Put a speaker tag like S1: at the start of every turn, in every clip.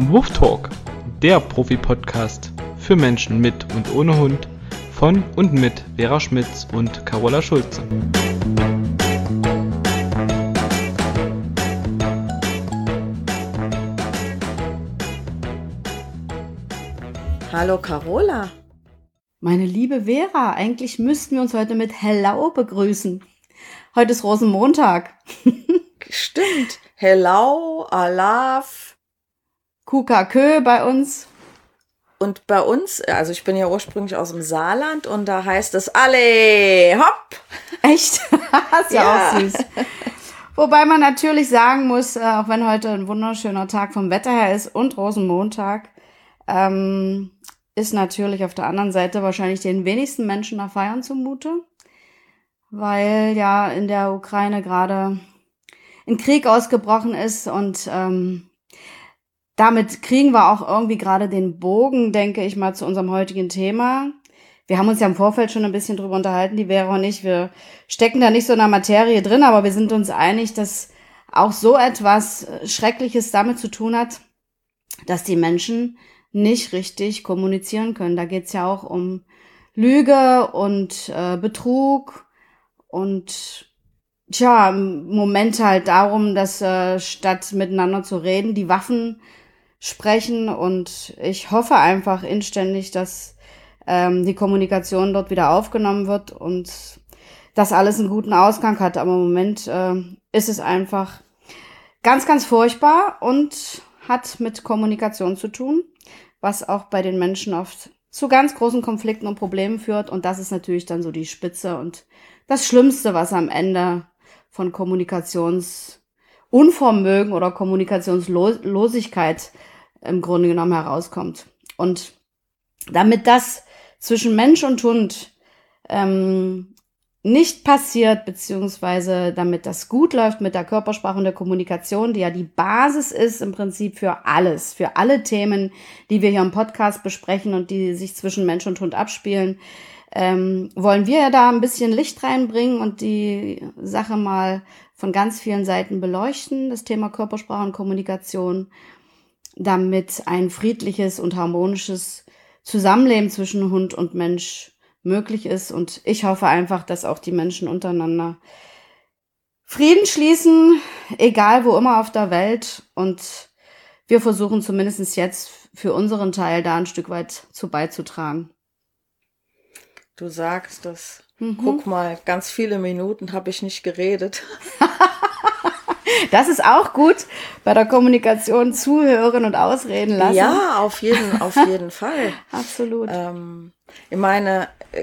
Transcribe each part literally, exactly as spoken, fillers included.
S1: zum Huftalk, der Profi-Podcast für Menschen mit und ohne Hund von und mit Vera Schmitz und Carola Schulze.
S2: Hallo Carola.
S3: Meine liebe Vera, eigentlich müssten wir uns heute mit Hello begrüßen. Heute ist Rosenmontag.
S2: Stimmt. Hello, Alaf.
S3: Kukakö bei uns.
S2: Und bei uns, also ich bin ja ursprünglich aus dem Saarland und da heißt es alle, hopp.
S3: Echt? Ist ja, ja auch süß. Wobei man natürlich sagen muss, auch wenn heute ein wunderschöner Tag vom Wetter her ist und Rosenmontag, ähm, ist natürlich auf der anderen Seite wahrscheinlich den wenigsten Menschen nach Feiern zumute, weil ja in der Ukraine gerade ein Krieg ausgebrochen ist und ähm, damit kriegen wir auch irgendwie gerade den Bogen, denke ich mal, zu unserem heutigen Thema. Wir haben uns ja im Vorfeld schon ein bisschen drüber unterhalten, die Vera und ich. Wir stecken da nicht so in der Materie drin, aber wir sind uns einig, dass auch so etwas Schreckliches damit zu tun hat, dass die Menschen nicht richtig kommunizieren können. Da geht's ja auch um Lüge und äh, Betrug und tja, im Moment halt darum, dass äh, statt miteinander zu reden, die Waffen sprechen, und ich hoffe einfach inständig, dass ähm, die Kommunikation dort wieder aufgenommen wird und dass alles einen guten Ausgang hat. Aber im Moment äh, ist es einfach ganz, ganz furchtbar und hat mit Kommunikation zu tun, was auch bei den Menschen oft zu ganz großen Konflikten und Problemen führt. Und das ist natürlich dann so die Spitze und das Schlimmste, was am Ende von Kommunikationsunvermögen oder Kommunikationslosigkeit im Grunde genommen herauskommt. Und damit das zwischen Mensch und Hund ähm, nicht passiert, beziehungsweise damit das gut läuft mit der Körpersprache und der Kommunikation, die ja die Basis ist im Prinzip für alles, für alle Themen, die wir hier im Podcast besprechen und die sich zwischen Mensch und Hund abspielen, ähm, wollen wir ja da ein bisschen Licht reinbringen und die Sache mal von ganz vielen Seiten beleuchten, das Thema Körpersprache und Kommunikation, damit ein friedliches und harmonisches Zusammenleben zwischen Hund und Mensch möglich ist. Und ich hoffe einfach, dass auch die Menschen untereinander Frieden schließen, egal wo immer auf der Welt. Und wir versuchen zumindest jetzt für unseren Teil da ein Stück weit zu beizutragen.
S2: Du sagst das. Mhm. Guck mal, ganz viele Minuten habe ich nicht geredet.
S3: Das ist auch gut bei der Kommunikation, zuhören und ausreden lassen.
S2: Ja, auf jeden, auf jeden Fall.
S3: Absolut.
S2: Ähm, ich meine,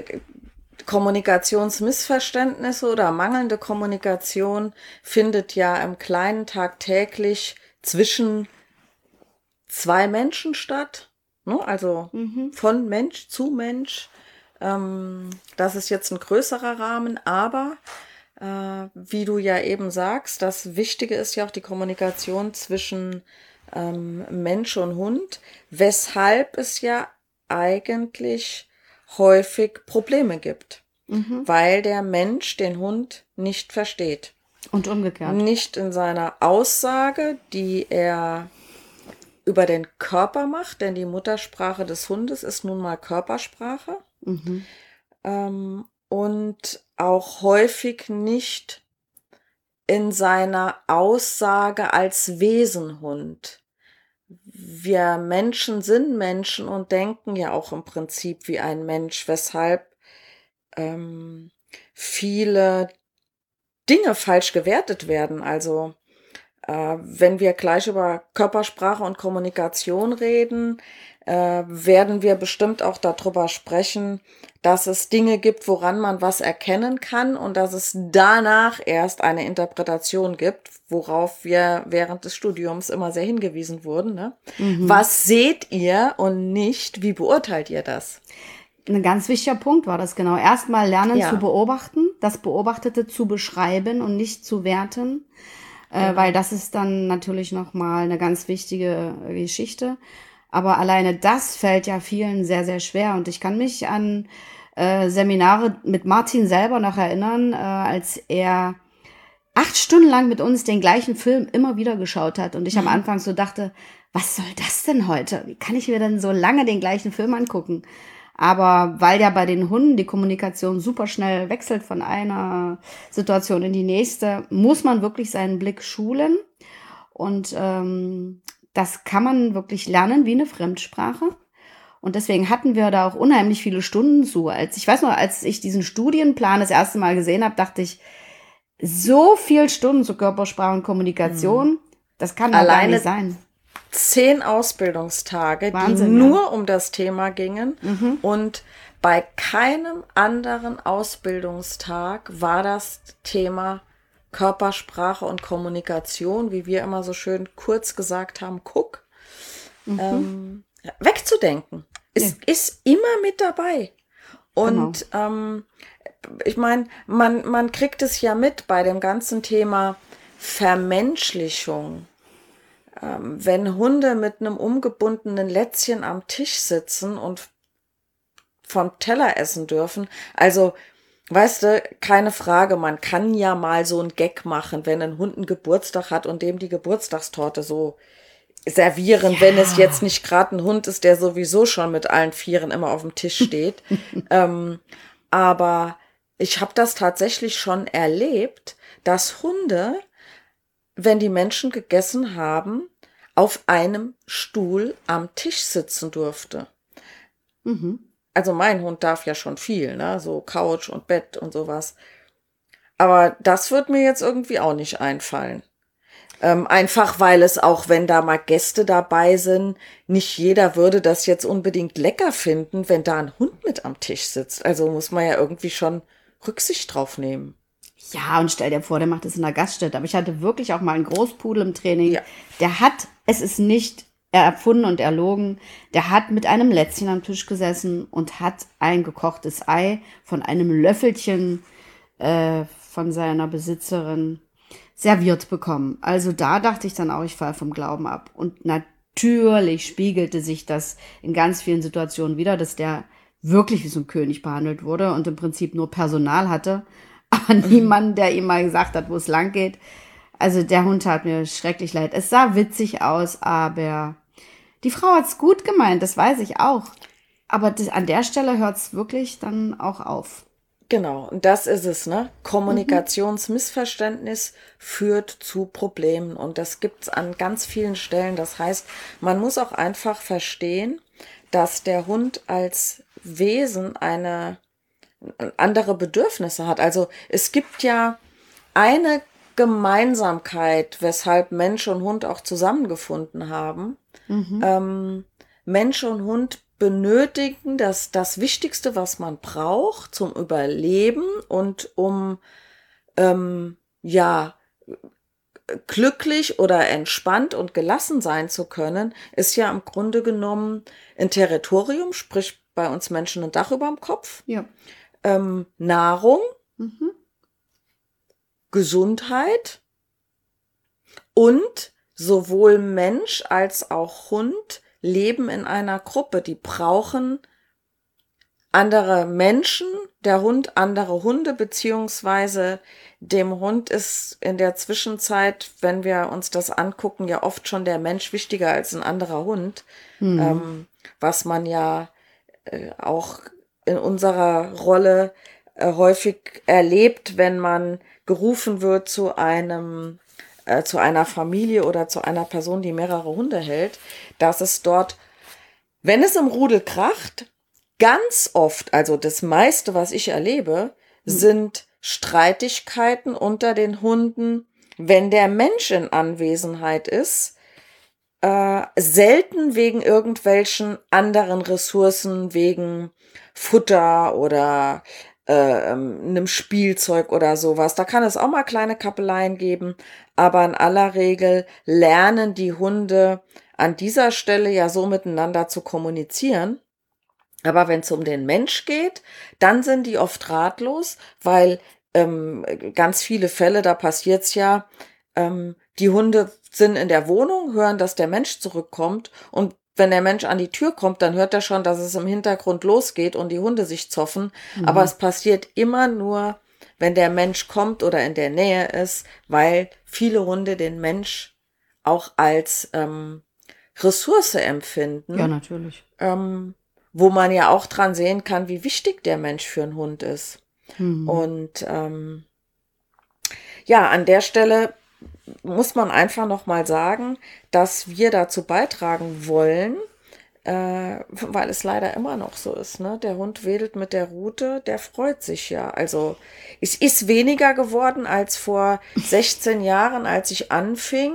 S2: Kommunikationsmissverständnisse oder mangelnde Kommunikation findet ja im Kleinen tagtäglich zwischen zwei Menschen statt. Ne? Also mhm. von Mensch zu Mensch. Ähm, das ist jetzt ein größerer Rahmen, aber äh, wie du ja eben sagst, das Wichtige ist ja auch die Kommunikation zwischen ähm, Mensch und Hund, weshalb es ja eigentlich häufig Probleme gibt, mhm. weil der Mensch den Hund nicht versteht.
S3: Und umgekehrt.
S2: Nicht in seiner Aussage, die er über den Körper macht, denn die Muttersprache des Hundes ist nun mal Körpersprache. Mhm. Ähm, und auch häufig nicht in seiner Aussage als Wesenhund. Wir Menschen sind Menschen und denken ja auch im Prinzip wie ein Mensch, weshalb ähm, viele Dinge falsch gewertet werden. Also äh, wenn wir gleich über Körpersprache und Kommunikation reden, äh, werden wir bestimmt auch darüber sprechen, dass es Dinge gibt, woran man was erkennen kann und dass es danach erst eine Interpretation gibt, worauf wir während des Studiums immer sehr hingewiesen wurden. Ne? Mhm. Was seht ihr und nicht, wie beurteilt ihr das?
S3: Ein ganz wichtiger Punkt war das, genau. Erstmal lernen ja. zu beobachten, das Beobachtete zu beschreiben und nicht zu werten, genau. äh, weil das ist dann natürlich nochmal eine ganz wichtige Geschichte. Aber alleine das fällt ja vielen sehr, sehr schwer. Und ich kann mich an äh, Seminare mit Martin selber noch erinnern, äh, als er acht Stunden lang mit uns den gleichen Film immer wieder geschaut hat. Und ich am Anfang so dachte, was soll das denn heute? Wie kann ich mir denn so lange den gleichen Film angucken? Aber weil ja bei den Hunden die Kommunikation super schnell wechselt von einer Situation in die nächste, muss man wirklich seinen Blick schulen. Und ähm, das kann man wirklich lernen wie eine Fremdsprache. Und deswegen hatten wir da auch unheimlich viele Stunden zu. Als ich weiß noch, als ich diesen Studienplan das erste Mal gesehen habe, dachte ich, so viel Stunden zu Körpersprache und Kommunikation, mhm. das kann doch gar nicht sein.
S2: Zehn Ausbildungstage,
S3: Wahnsinn,
S2: die nur
S3: ja.
S2: um das Thema gingen.
S3: Mhm.
S2: Und bei keinem anderen Ausbildungstag war das Thema Körpersprache und Kommunikation, wie wir immer so schön kurz gesagt haben, guck, mhm. ähm, wegzudenken. Es ja. ist immer mit dabei. Und genau. ähm, ich meine, man, man kriegt es ja mit bei dem ganzen Thema Vermenschlichung. Ähm, wenn Hunde mit einem umgebundenen Lätzchen am Tisch sitzen und vom Teller essen dürfen, also, weißt du, keine Frage, man kann ja mal so einen Gag machen, wenn ein Hund einen Geburtstag hat und dem die Geburtstagstorte so servieren, ja. wenn es jetzt nicht gerade ein Hund ist, der sowieso schon mit allen Vieren immer auf dem Tisch steht. ähm, aber ich habe das tatsächlich schon erlebt, dass Hunde, wenn die Menschen gegessen haben, auf einem Stuhl am Tisch sitzen durfte.
S3: Mhm.
S2: Also mein Hund darf ja schon viel, ne? So Couch und Bett und sowas. Aber das wird mir jetzt irgendwie auch nicht einfallen. Ähm, einfach weil es auch, wenn da mal Gäste dabei sind, nicht jeder würde das jetzt unbedingt lecker finden, wenn da ein Hund mit am Tisch sitzt. Also muss man ja irgendwie schon Rücksicht drauf nehmen.
S3: Ja, und stell dir vor, der macht das in der Gaststätte. Aber ich hatte wirklich auch mal einen Großpudel im Training.
S2: Ja.
S3: Der hat, es ist nicht erfunden und erlogen, der hat mit einem Lätzchen am Tisch gesessen und hat ein gekochtes Ei von einem Löffelchen äh, von seiner Besitzerin serviert bekommen. Also da dachte ich dann auch, ich falle vom Glauben ab. Und natürlich spiegelte sich das in ganz vielen Situationen wieder, dass der wirklich wie so ein König behandelt wurde und im Prinzip nur Personal hatte, aber niemanden, der ihm mal gesagt hat, wo es lang geht. Also der Hund tat mir schrecklich leid. Es sah witzig aus, aber die Frau hat es gut gemeint, das weiß ich auch. Aber das, an der Stelle hört es wirklich dann auch auf.
S2: Genau, und das ist es, ne? Kommunikationsmissverständnis führt zu Problemen und das gibt's an ganz vielen Stellen. Das heißt, man muss auch einfach verstehen, dass der Hund als Wesen eine andere Bedürfnisse hat. Also es gibt ja eine Gemeinsamkeit, weshalb Mensch und Hund auch zusammengefunden haben. Mhm. Ähm, Mensch und Hund benötigen das, das Wichtigste, was man braucht zum Überleben und um ähm, ja glücklich oder entspannt und gelassen sein zu können, ist ja im Grunde genommen ein Territorium, sprich bei uns Menschen ein Dach über dem Kopf,
S3: ja.
S2: ähm, Nahrung,
S3: mhm.
S2: Gesundheit und sowohl Mensch als auch Hund leben in einer Gruppe. Die brauchen andere Menschen, der Hund andere Hunde, beziehungsweise dem Hund ist in der Zwischenzeit, wenn wir uns das angucken, ja oft schon der Mensch wichtiger als ein anderer Hund, mhm. ähm, was man ja äh, auch in unserer Rolle äh, häufig erlebt, wenn man gerufen wird zu einem äh, zu einer Familie oder zu einer Person, die mehrere Hunde hält, dass es dort, wenn es im Rudel kracht, ganz oft, also das meiste, was ich erlebe, hm. sind Streitigkeiten unter den Hunden, wenn der Mensch in Anwesenheit ist, äh, selten wegen irgendwelchen anderen Ressourcen, wegen Futter oder äh, einem Spielzeug oder sowas. Da kann es auch mal kleine Kappeleien geben, aber in aller Regel lernen die Hunde an dieser Stelle ja so miteinander zu kommunizieren. Aber wenn es um den Mensch geht, dann sind die oft ratlos, weil ähm, ganz viele Fälle, da passiert es ja, ähm, die Hunde sind in der Wohnung, hören, dass der Mensch zurückkommt und wenn der Mensch an die Tür kommt, dann hört er schon, dass es im Hintergrund losgeht und die Hunde sich zoffen. Mhm. Aber es passiert immer nur, wenn der Mensch kommt oder in der Nähe ist, weil viele Hunde den Mensch auch als ähm, Ressource empfinden.
S3: Ja, natürlich.
S2: Ähm, wo man ja auch dran sehen kann, wie wichtig der Mensch für einen Hund ist. Mhm. Und ähm, ja, an der Stelle muss man einfach noch mal sagen, dass wir dazu beitragen wollen, äh, weil es leider immer noch so ist, ne? Der Hund wedelt mit der Rute, der freut sich ja. Also es ist weniger geworden als vor sechzehn Jahren, als ich anfing.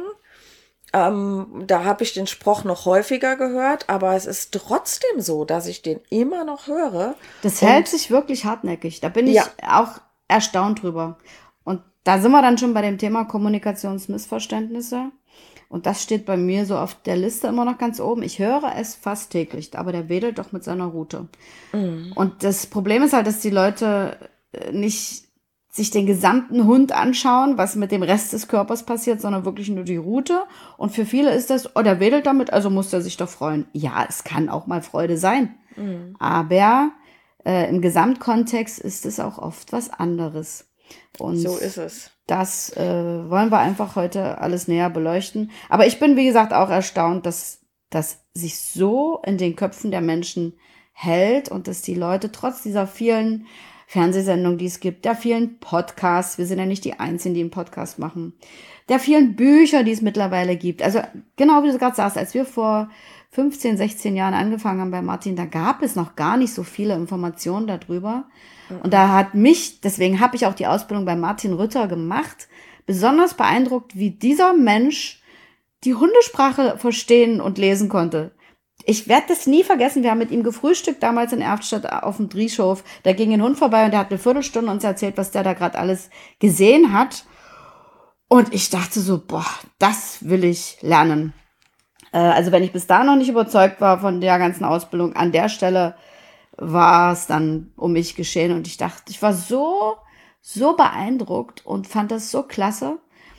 S2: Ähm, da habe ich den Spruch noch häufiger gehört, aber es ist trotzdem so, dass ich den immer noch höre.
S3: Das hält sich wirklich hartnäckig. Da bin ich ja auch erstaunt drüber. Und da sind wir dann schon bei dem Thema Kommunikationsmissverständnisse. Und das steht bei mir so auf der Liste immer noch ganz oben. Ich höre es fast täglich, aber der wedelt doch mit seiner Rute. Mhm. Und das Problem ist halt, dass die Leute nicht sich den gesamten Hund anschauen, was mit dem Rest des Körpers passiert, sondern wirklich nur die Rute. Und für viele ist das, oh, der wedelt damit, also muss er sich doch freuen. Ja, es kann auch mal Freude sein. Mhm. Aber äh, im Gesamtkontext ist es auch oft was anderes. Und
S2: so ist es.
S3: Das äh, wollen wir einfach heute alles näher beleuchten. Aber ich bin, wie gesagt, auch erstaunt, dass das sich so in den Köpfen der Menschen hält und dass die Leute trotz dieser vielen Fernsehsendungen, die es gibt, der vielen Podcasts, wir sind ja nicht die Einzigen, die einen Podcast machen, der vielen Bücher, die es mittlerweile gibt. Also genau wie du gerade sagst, als wir vor fünfzehn, sechzehn Jahren angefangen haben bei Martin, da gab es noch gar nicht so viele Informationen darüber. Und da hat mich, deswegen habe ich auch die Ausbildung bei Martin Rütter gemacht, besonders beeindruckt, wie dieser Mensch die Hundesprache verstehen und lesen konnte. Ich werde das nie vergessen, wir haben mit ihm gefrühstückt, damals in Erftstadt auf dem Drieschof. Da ging ein Hund vorbei und der hat eine Viertelstunde uns erzählt, was der da gerade alles gesehen hat. Und ich dachte so, boah, das will ich lernen. Äh, also wenn ich bis da noch nicht überzeugt war von der ganzen Ausbildung, an der Stelle war es dann um mich geschehen. Und ich dachte, ich war so, so beeindruckt und fand das so klasse.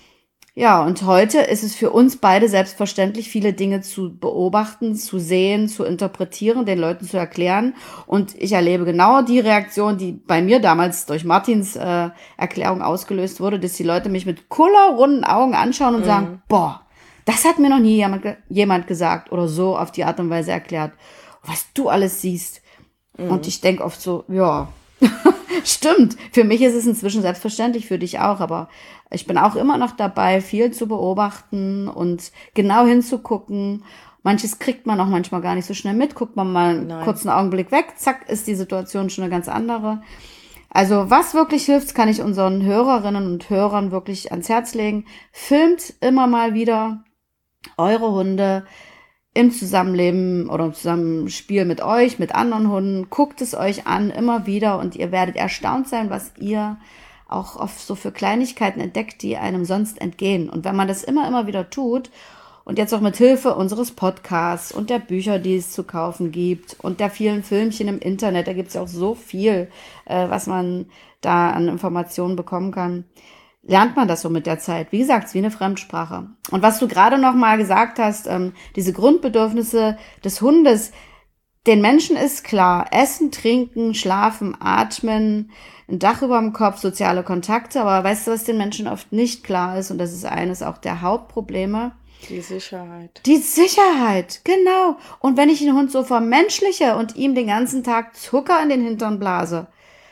S3: Ja, und heute ist es für uns beide selbstverständlich, viele Dinge zu beobachten, zu sehen, zu interpretieren, den Leuten zu erklären. Und ich erlebe genau die Reaktion, die bei mir damals durch Martins äh, Erklärung ausgelöst wurde, dass die Leute mich mit kullerrunden Augen anschauen und mhm. sagen, boah, das hat mir noch nie jemand, jemand gesagt oder so auf die Art und Weise erklärt, was du alles siehst. Mhm. Und ich denke oft so, ja, stimmt, für mich ist es inzwischen selbstverständlich, für dich auch, aber ich bin auch immer noch dabei, viel zu beobachten und genau hinzugucken. Manches kriegt man auch manchmal gar nicht so schnell mit, guckt man mal einen Nein. kurzen Augenblick weg, zack, ist die Situation schon eine ganz andere. Also was wirklich hilft, kann ich unseren Hörerinnen und Hörern wirklich ans Herz legen. Filmt immer mal wieder eure Hunde im Zusammenleben oder im Zusammenspiel mit euch, mit anderen Hunden. Guckt es euch an, immer wieder, und ihr werdet erstaunt sein, was ihr auch oft so für Kleinigkeiten entdeckt, die einem sonst entgehen. Und wenn man das immer, immer wieder tut und jetzt auch mit Hilfe unseres Podcasts und der Bücher, die es zu kaufen gibt und der vielen Filmchen im Internet, da gibt es ja auch so viel, äh, was man da an Informationen bekommen kann, lernt man das so mit der Zeit. Wie gesagt, es ist wie eine Fremdsprache. Und was du gerade noch mal gesagt hast, ähm, diese Grundbedürfnisse des Hundes, den Menschen ist klar, essen, trinken, schlafen, atmen, ein Dach über dem Kopf, soziale Kontakte, aber weißt du, was den Menschen oft nicht klar ist, und das ist eines auch der Hauptprobleme?
S2: Die Sicherheit.
S3: Die Sicherheit, genau. Und wenn ich den Hund so vermenschliche und ihm den ganzen Tag Zucker in den Hintern blase,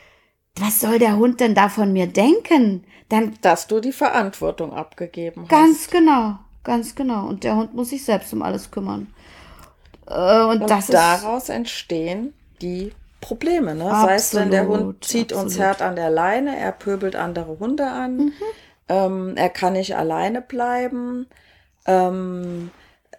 S3: was soll der Hund denn da von mir denken? Dann,
S2: dass du die Verantwortung abgegeben hast.
S3: Ganz genau, ganz genau. Und der Hund muss sich selbst um alles kümmern. Äh, und
S2: und
S3: das
S2: daraus
S3: ist
S2: entstehen die Probleme. Ne?
S3: Absolut,
S2: Sei es denn, der Hund zieht
S3: absolut.
S2: uns hart an der Leine, er pöbelt andere Hunde an, mhm. ähm, er kann nicht alleine bleiben. Ähm,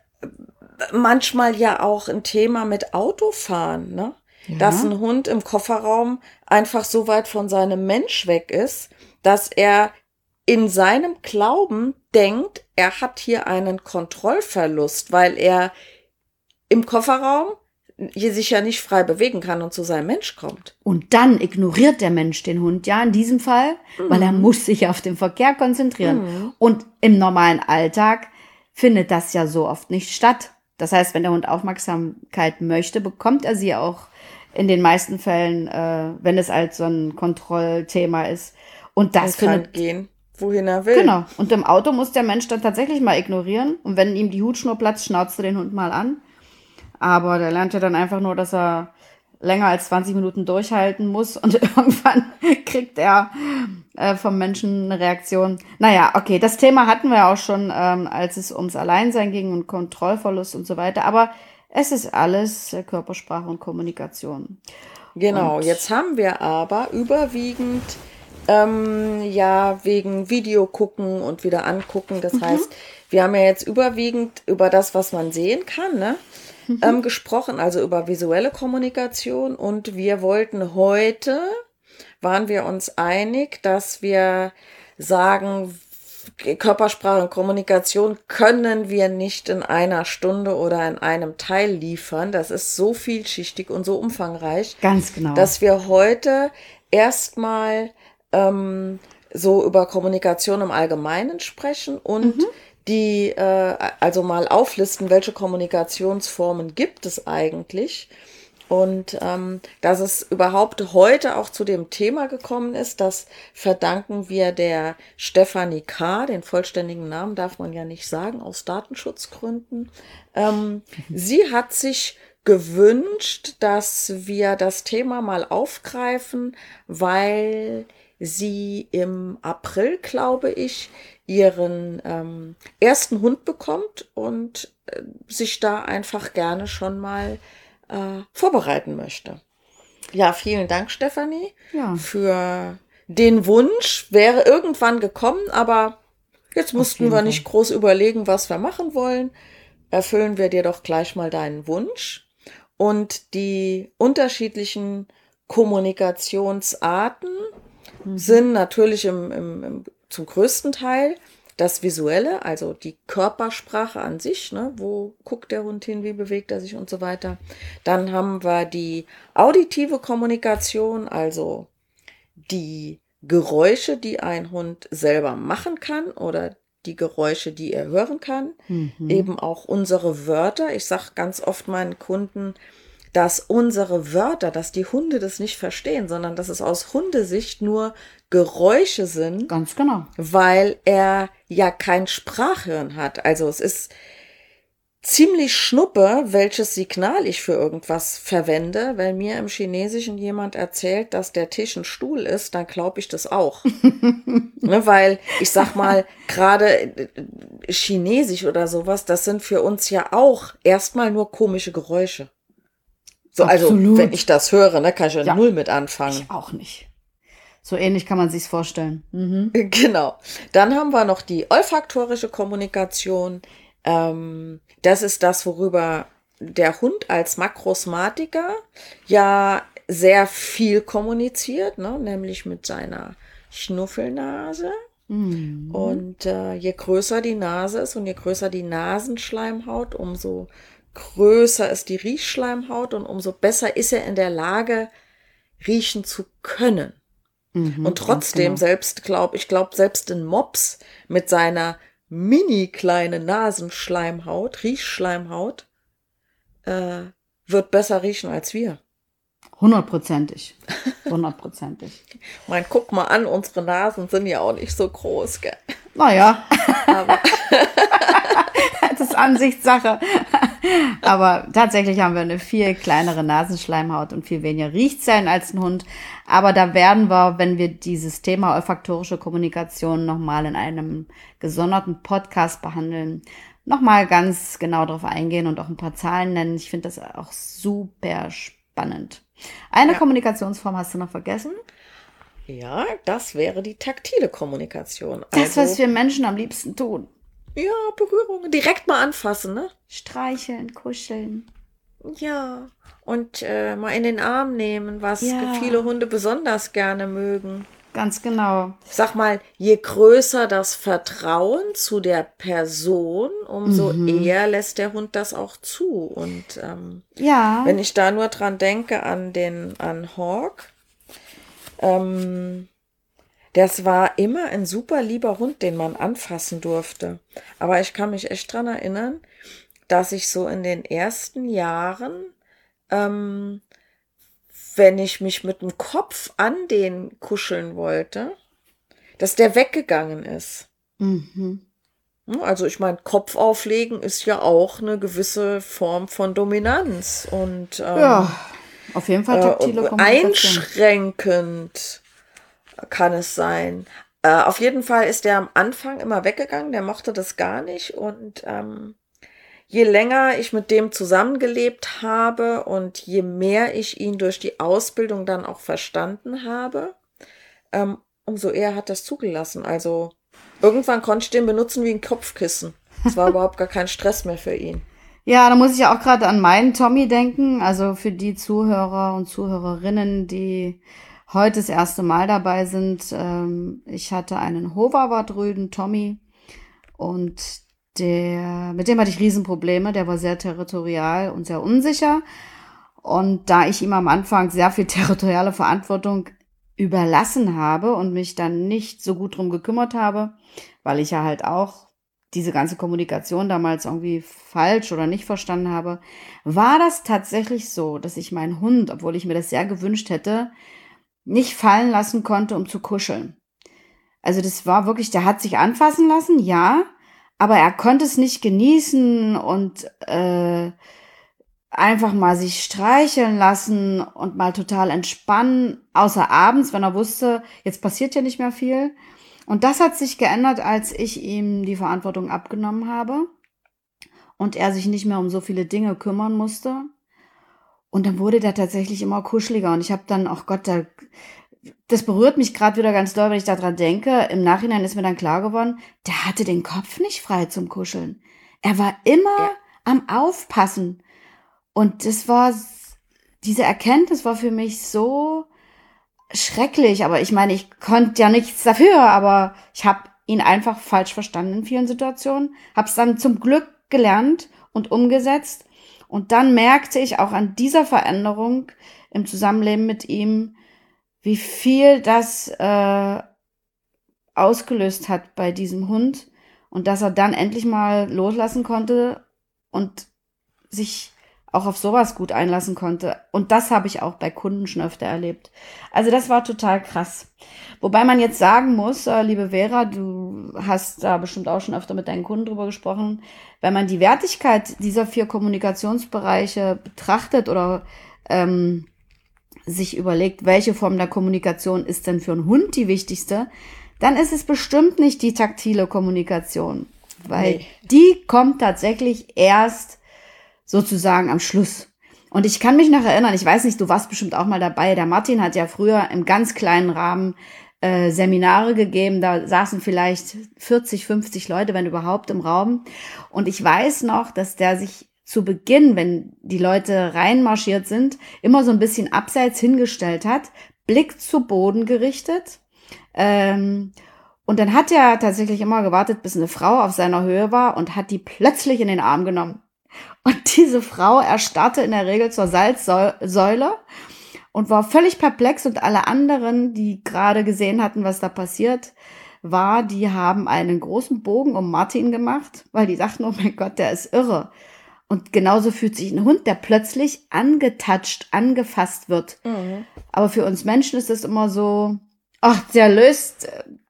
S2: manchmal ja auch ein Thema mit Autofahren, ne? Ja. Dass ein Hund im Kofferraum einfach so weit von seinem Mensch weg ist, dass er in seinem Glauben denkt, er hat hier einen Kontrollverlust, weil er im Kofferraum hier sich ja nicht frei bewegen kann und zu seinem Mensch kommt.
S3: Und dann ignoriert der Mensch den Hund, ja, in diesem Fall, mhm. weil er muss sich auf den Verkehr konzentrieren. Mhm. Und im normalen Alltag findet das ja so oft nicht statt. Das heißt, wenn der Hund Aufmerksamkeit möchte, bekommt er sie auch in den meisten Fällen, äh, wenn es als so ein Kontrollthema ist. Und das
S2: kann
S3: findet
S2: gehen, wohin er will.
S3: Genau. Und im Auto muss der Mensch dann tatsächlich mal ignorieren. Und wenn ihm die Hutschnur platzt, schnauzt er den Hund mal an. Aber der lernt ja dann einfach nur, dass er länger als zwanzig Minuten durchhalten muss. Und irgendwann kriegt er äh, vom Menschen eine Reaktion. Naja, okay, das Thema hatten wir auch schon, ähm, als es ums Alleinsein ging und Kontrollverlust und so weiter. Aber es ist alles äh, Körpersprache und Kommunikation.
S2: Genau,
S3: Und
S2: jetzt haben wir aber überwiegend ähm, ja wegen Video gucken und wieder angucken. Das heißt, wir haben ja jetzt überwiegend über das, was man sehen kann, ne, ähm, gesprochen, also über visuelle Kommunikation. Und wir wollten heute, waren wir uns einig, dass wir sagen, Körpersprache und Kommunikation können wir nicht in einer Stunde oder in einem Teil liefern. Das ist so vielschichtig und so umfangreich,
S3: ganz genau.
S2: dass wir heute erstmal ähm, so über Kommunikation im Allgemeinen sprechen und
S3: Mhm.
S2: die, äh, also mal auflisten, welche Kommunikationsformen gibt es eigentlich. Und ähm, dass es überhaupt heute auch zu dem Thema gekommen ist, das verdanken wir der Stefanie K., den vollständigen Namen darf man ja nicht sagen, aus Datenschutzgründen. Ähm, sie hat sich gewünscht, dass wir das Thema mal aufgreifen, weil sie im April, glaube ich, ihren ähm, ersten Hund bekommt und äh, sich da einfach gerne schon mal äh, vorbereiten möchte. Ja, vielen Dank, Stefanie,
S3: Ja.
S2: für den Wunsch. Wäre irgendwann gekommen, aber jetzt mussten
S3: jeden
S2: wir
S3: Fall.
S2: nicht groß überlegen, was wir machen wollen. Erfüllen wir dir doch gleich mal deinen Wunsch. Und die unterschiedlichen Kommunikationsarten sind natürlich im, im, im, zum größten Teil das Visuelle, also die Körpersprache an sich, ne? Wo guckt der Hund hin, wie bewegt er sich und so weiter. Dann haben wir die auditive Kommunikation, also die Geräusche, die ein Hund selber machen kann oder die Geräusche, die er hören kann.
S3: Mhm.
S2: Eben auch unsere Wörter. Ich sage ganz oft meinen Kunden, dass unsere Wörter, dass die Hunde das nicht verstehen, sondern dass es aus Hundesicht nur Geräusche sind,
S3: Ganz genau.
S2: weil er ja kein Sprachhirn hat. Also es ist ziemlich schnuppe, welches Signal ich für irgendwas verwende. Wenn mir im Chinesischen jemand erzählt, dass der Tisch ein Stuhl ist, dann glaube ich das auch. Ne, weil ich sag mal, gerade Chinesisch oder sowas, das sind für uns ja auch erstmal nur komische Geräusche. So, also
S3: Absolut.
S2: wenn ich das höre, ne, kann ich ja,
S3: Ja.
S2: null mit anfangen.
S3: Ich auch nicht. So ähnlich kann man sich's vorstellen. Mhm.
S2: Genau. Dann haben wir noch die olfaktorische Kommunikation. Ähm, das ist das, worüber der Hund als Makrosmatiker ja sehr viel kommuniziert, ne? Nämlich mit seiner Schnuffelnase.
S3: Mhm.
S2: Und äh, je größer die Nase ist und je größer die Nasenschleimhaut, umso größer ist die Riechschleimhaut und umso besser ist er in der Lage, riechen zu können.
S3: Mhm,
S2: Und trotzdem,
S3: ganz genau.
S2: selbst glaub, ich glaube, selbst ein Mops mit seiner mini kleinen Nasenschleimhaut, Riechschleimhaut, äh, wird besser riechen als wir.
S3: Hundertprozentig. Hundertprozentig.
S2: Ich meine, guck mal an, unsere Nasen sind ja auch nicht so groß, gell?
S3: Naja,
S2: Aber
S3: das ist Ansichtssache. Aber tatsächlich haben wir eine viel kleinere Nasenschleimhaut und viel weniger Riechzellen als ein Hund. Aber da werden wir, wenn wir dieses Thema olfaktorische Kommunikation nochmal in einem gesonderten Podcast behandeln, nochmal ganz genau darauf eingehen und auch ein paar Zahlen nennen. Ich finde das auch super spannend. Eine
S2: Ja.
S3: Kommunikationsform hast du noch vergessen?
S2: ja, das wäre die taktile Kommunikation.
S3: Das,
S2: Also,
S3: was wir Menschen am liebsten tun.
S2: ja, Berührungen, direkt mal anfassen, ne?
S3: Streicheln, kuscheln.
S2: Ja, und äh, mal in den Arm nehmen, was
S3: Ja.
S2: viele Hunde besonders gerne mögen.
S3: Ganz genau.
S2: Sag mal, je größer das Vertrauen zu der Person, umso eher lässt der Hund das auch zu. Und ähm,
S3: Ja.
S2: wenn ich da nur dran denke an den an Hawk, ähm, das war immer ein super lieber Hund, den man anfassen durfte. Aber ich kann mich echt dran erinnern, dass ich so in den ersten Jahren, ähm, wenn ich mich mit dem Kopf an den kuscheln wollte, dass der weggegangen ist.
S3: Mhm.
S2: Also ich meine, Kopf auflegen ist ja auch eine gewisse Form von Dominanz und ähm,
S3: Ja, auf jeden Fall
S2: äh,
S3: taktile
S2: und
S3: Kommunikation.
S2: einschränkend kann es sein. Äh, auf jeden Fall ist der am Anfang immer weggegangen, der mochte das gar nicht und ähm, je länger ich mit dem zusammengelebt habe und je mehr ich ihn durch die Ausbildung dann auch verstanden habe, ähm, umso eher hat das zugelassen. Also irgendwann konnte ich den benutzen wie ein Kopfkissen. Es war überhaupt gar kein Stress mehr für ihn.
S3: Ja, da muss ich auch gerade an meinen Tommy denken. Also für die Zuhörer und Zuhörerinnen, die heute das erste Mal dabei sind. Ähm, ich hatte einen Hoverwart-Rüden, Tommy, und der, mit dem hatte ich Riesenprobleme. Der war sehr territorial und sehr unsicher. Und da ich ihm am Anfang sehr viel territoriale Verantwortung überlassen habe und mich dann nicht so gut drum gekümmert habe, weil ich ja halt auch diese ganze Kommunikation damals irgendwie falsch oder nicht verstanden habe, war das tatsächlich so, dass ich meinen Hund, obwohl ich mir das sehr gewünscht hätte, nicht fallen lassen konnte, um zu kuscheln. Also das war wirklich, der hat sich anfassen lassen, ja, aber er konnte es nicht genießen und äh, einfach mal sich streicheln lassen und mal total entspannen, außer abends, wenn er wusste, jetzt passiert ja nicht mehr viel. Und das hat sich geändert, als ich ihm die Verantwortung abgenommen habe und er sich nicht mehr um so viele Dinge kümmern musste. Und dann wurde der tatsächlich immer kuscheliger. Und ich habe dann, ach Gott, da, das berührt mich gerade wieder ganz doll, wenn ich daran denke. Im Nachhinein ist mir dann klar geworden, der hatte den Kopf nicht frei zum Kuscheln. Er war immer
S2: Ja.
S3: am Aufpassen. Und das war, diese Erkenntnis war für mich so schrecklich. Aber ich meine, ich konnte ja nichts dafür, aber ich habe ihn einfach falsch verstanden in vielen Situationen. Habe es dann zum Glück gelernt und umgesetzt. Und dann merkte ich auch an dieser Veränderung im Zusammenleben mit ihm, wie viel das äh, ausgelöst hat bei diesem Hund. Und dass er dann endlich mal loslassen konnte und sich auch auf sowas gut einlassen konnte. Und das habe ich auch bei Kunden schon öfter erlebt. Also das war total krass. Wobei man jetzt sagen muss, äh, liebe Vera, du hast da bestimmt auch schon öfter mit deinen Kunden drüber gesprochen, wenn man die Wertigkeit dieser vier Kommunikationsbereiche betrachtet oder ähm, sich überlegt, welche Form der Kommunikation ist denn für einen Hund die wichtigste, dann ist es bestimmt nicht die taktile Kommunikation. Weil
S2: Nee.
S3: die kommt tatsächlich erst sozusagen am Schluss. Und ich kann mich noch erinnern, ich weiß nicht, du warst bestimmt auch mal dabei, der Martin hat ja früher im ganz kleinen Rahmen äh, Seminare gegeben, da saßen vielleicht vierzig, fünfzig Leute, wenn überhaupt, im Raum. Und ich weiß noch, dass der sich zu Beginn, wenn die Leute reinmarschiert sind, immer so ein bisschen abseits hingestellt hat, Blick zu Boden gerichtet. Ähm, und dann hat er tatsächlich immer gewartet, bis eine Frau auf seiner Höhe war und hat die plötzlich in den Arm genommen. Und diese Frau erstarrte in der Regel zur Salzsäule und war völlig perplex. Und alle anderen, die gerade gesehen hatten, was da passiert war, die haben einen großen Bogen um Martin gemacht, weil die dachten, oh mein Gott, der ist irre. Und genauso fühlt sich ein Hund, der plötzlich angetatscht, angefasst wird.
S2: Mhm.
S3: Aber für uns Menschen ist es immer so, ach, der löst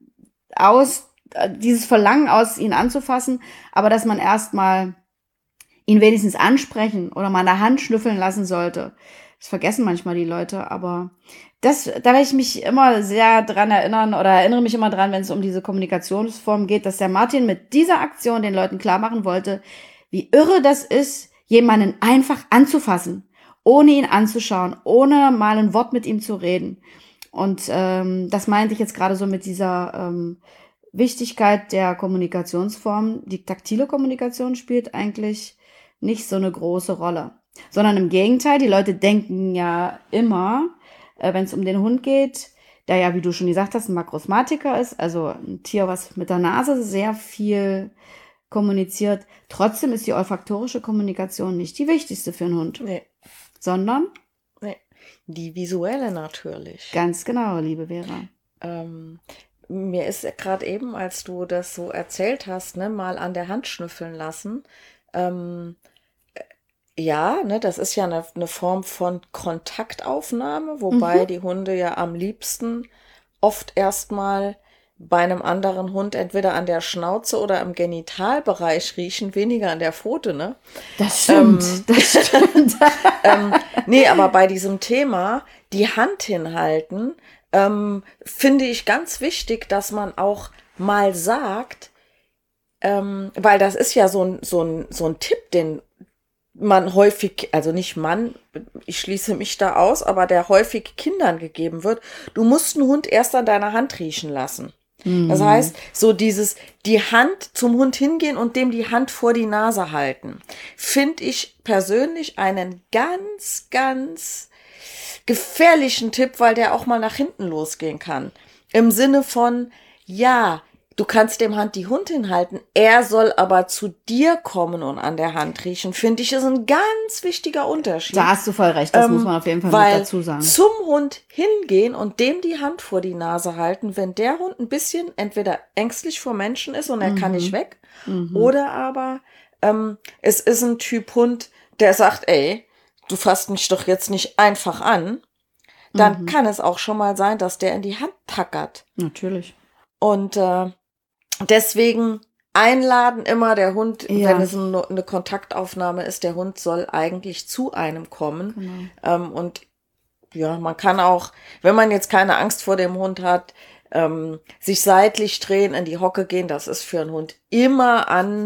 S3: aus, dieses Verlangen aus, ihn anzufassen, aber dass man erstmal ihn wenigstens ansprechen oder mal an der Hand schnüffeln lassen sollte. Das vergessen manchmal die Leute, aber das, da werde ich mich immer sehr dran erinnern oder erinnere mich immer dran, wenn es um diese Kommunikationsform geht, dass der Martin mit dieser Aktion den Leuten klar machen wollte, wie irre das ist, jemanden einfach anzufassen, ohne ihn anzuschauen, ohne mal ein Wort mit ihm zu reden. Und ähm, das meinte ich jetzt gerade so mit dieser ähm, Wichtigkeit der Kommunikationsform. Die taktile Kommunikation spielt eigentlich nicht so eine große Rolle, sondern im Gegenteil, die Leute denken ja immer, äh, wenn es um den Hund geht, der ja, wie du schon gesagt hast, ein Makrosmatiker ist, also ein Tier, was mit der Nase sehr viel kommuniziert. Trotzdem ist die olfaktorische Kommunikation nicht die wichtigste für einen Hund,
S2: Nee.
S3: sondern
S2: Nee. Die visuelle natürlich.
S3: ganz genau, liebe Vera.
S2: Ähm, mir ist gerade eben, als du das so erzählt hast, ne, mal an der Hand schnüffeln lassen. Ähm, ja, ne, das ist ja eine, eine Form von Kontaktaufnahme, wobei
S3: Mhm.
S2: die Hunde ja am liebsten oft erstmal bei einem anderen Hund entweder an der Schnauze oder im Genitalbereich riechen, weniger an der Pfote, ne?
S3: Das stimmt, ähm, das stimmt.
S2: ähm, nee, aber bei diesem Thema, die Hand hinhalten, ähm, finde ich ganz wichtig, dass man auch mal sagt, ähm, weil das ist ja so ein, so ein, so ein Tipp, den man häufig, also nicht Mann, ich schließe mich da aus, aber der häufig Kindern gegeben wird, du musst einen Hund erst an deiner Hand riechen lassen. Mhm. Das heißt, so dieses, die Hand zum Hund hingehen und dem die Hand vor die Nase halten, finde ich persönlich einen ganz, ganz gefährlichen Tipp, weil der auch mal nach hinten losgehen kann. Im Sinne von, ja, du kannst dem Hand die Hund hinhalten, er soll aber zu dir kommen und an der Hand riechen, finde ich, ist ein ganz wichtiger Unterschied.
S3: Da hast du voll recht, das ähm, muss man auf jeden Fall
S2: weil
S3: mit dazu sagen.
S2: Zum Hund hingehen und dem die Hand vor die Nase halten, wenn der Hund ein bisschen entweder ängstlich vor Menschen ist und er mhm. kann nicht weg, mhm. oder aber ähm, es ist ein Typ Hund, der sagt, ey, du fasst mich doch jetzt nicht einfach an, dann mhm. kann es auch schon mal sein, dass der in die Hand tackert.
S3: Natürlich.
S2: Und äh, deswegen einladen immer, der Hund, ja. wenn es eine, eine Kontaktaufnahme ist, der Hund soll eigentlich zu einem kommen. Genau. Ähm, und ja, man kann auch, wenn man jetzt keine Angst vor dem Hund hat, ähm, sich seitlich drehen, in die Hocke gehen, das ist für einen Hund immer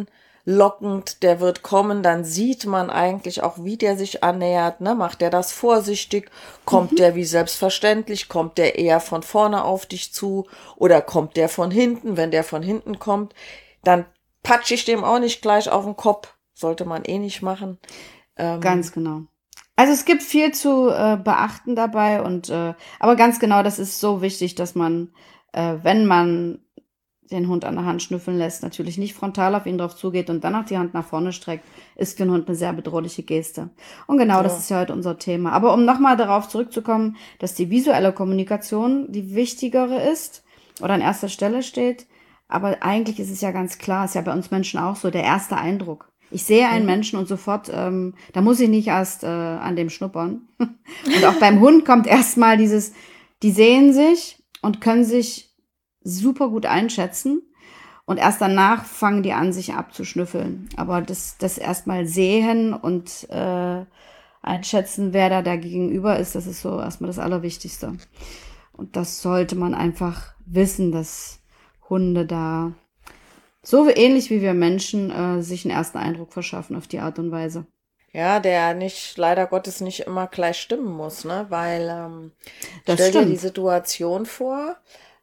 S2: anlockend, der wird kommen, dann sieht man eigentlich auch, wie der sich annähert, ne? Macht der das vorsichtig, kommt mhm. der wie selbstverständlich, kommt der eher von vorne auf dich zu oder kommt der von hinten, wenn der von hinten kommt, dann patsche ich dem auch nicht gleich auf den Kopf, sollte man eh nicht machen.
S3: Ähm, Ganz genau. Also es gibt viel zu äh, beachten dabei und äh, aber ganz genau, das ist so wichtig, dass man, äh, wenn man den Hund an der Hand schnüffeln lässt, natürlich nicht frontal auf ihn drauf zugeht und danach die Hand nach vorne streckt, ist für den Hund eine sehr bedrohliche Geste. Und genau, ja. das ist ja heute unser Thema. Aber um nochmal darauf zurückzukommen, dass die visuelle Kommunikation die wichtigere ist oder an erster Stelle steht, aber eigentlich ist es ja ganz klar, ist ja bei uns Menschen auch so, der erste Eindruck. Ich sehe einen mhm. Menschen und sofort, ähm, da muss ich nicht erst äh, an dem schnuppern. Und auch beim Hund kommt erstmal dieses, die sehen sich und können sich super gut einschätzen und erst danach fangen die an, sich abzuschnüffeln. Aber das, das erstmal sehen und äh, einschätzen, wer da der Gegenüber ist, das ist so erstmal das Allerwichtigste. Und das sollte man einfach wissen, dass Hunde da so ähnlich wie wir Menschen äh, sich einen ersten Eindruck verschaffen auf die Art und Weise.
S2: Ja, der nicht, leider Gottes nicht immer gleich stimmen muss, ne? Weil ähm,
S3: das
S2: stell
S3: stimmt.
S2: dir die Situation vor,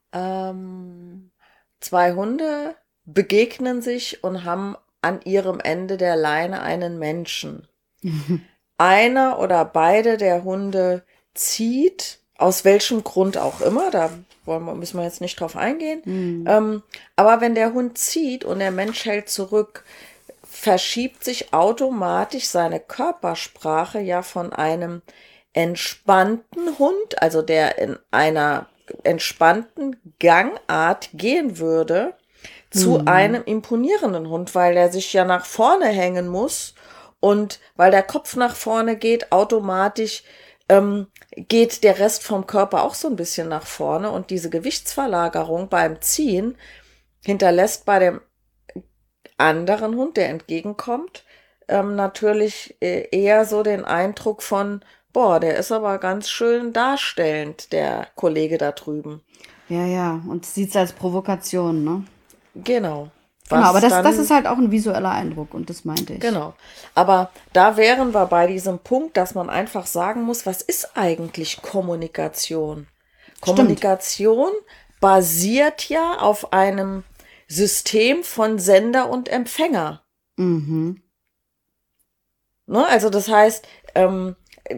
S2: ähm, zwei Hunde begegnen sich und haben an ihrem Ende der Leine einen Menschen. Einer oder beide der Hunde zieht, aus welchem Grund auch immer, da wollen wir, müssen wir jetzt nicht drauf eingehen. Mhm. Ähm, aber wenn der Hund zieht und der Mensch hält zurück, verschiebt sich automatisch seine Körpersprache ja von einem entspannten Hund, also der in einer entspannten Gangart gehen würde, mhm. zu einem imponierenden Hund, weil der sich ja nach vorne hängen muss und weil der Kopf nach vorne geht, automatisch ähm, geht der Rest vom Körper auch so ein bisschen nach vorne und diese Gewichtsverlagerung beim Ziehen hinterlässt bei dem anderen Hund, der entgegenkommt, ähm, natürlich äh, eher so den Eindruck von, boah, der ist aber ganz schön darstellend, der Kollege da drüben.
S3: Ja, ja, und sieht es als Provokation, ne?
S2: Genau.
S3: Genau, aber das, dann, das ist halt auch ein visueller Eindruck und das meinte ich.
S2: Genau, aber da wären wir bei diesem Punkt, dass man einfach sagen muss, was ist eigentlich Kommunikation? Stimmt. Kommunikation basiert ja auf einem System von Sender und Empfänger. Mhm. Ne, also das heißt, ähm,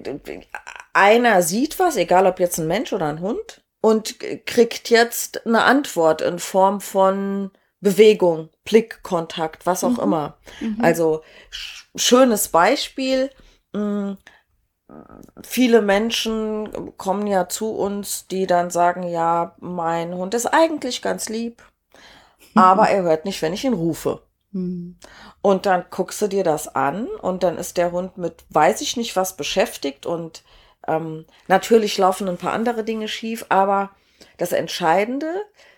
S2: einer sieht was, egal ob jetzt ein Mensch oder ein Hund, und kriegt jetzt eine Antwort in Form von Bewegung, Blickkontakt, was auch mhm. immer. Mhm. Also sch- schönes Beispiel. Mh, viele Menschen kommen ja zu uns, die dann sagen, ja, mein Hund ist eigentlich ganz lieb, mhm. aber er hört nicht, wenn ich ihn rufe. Mhm. Und dann guckst du dir das an und dann ist der Hund mit weiß ich nicht was beschäftigt und ähm, natürlich laufen ein paar andere Dinge schief, aber das Entscheidende,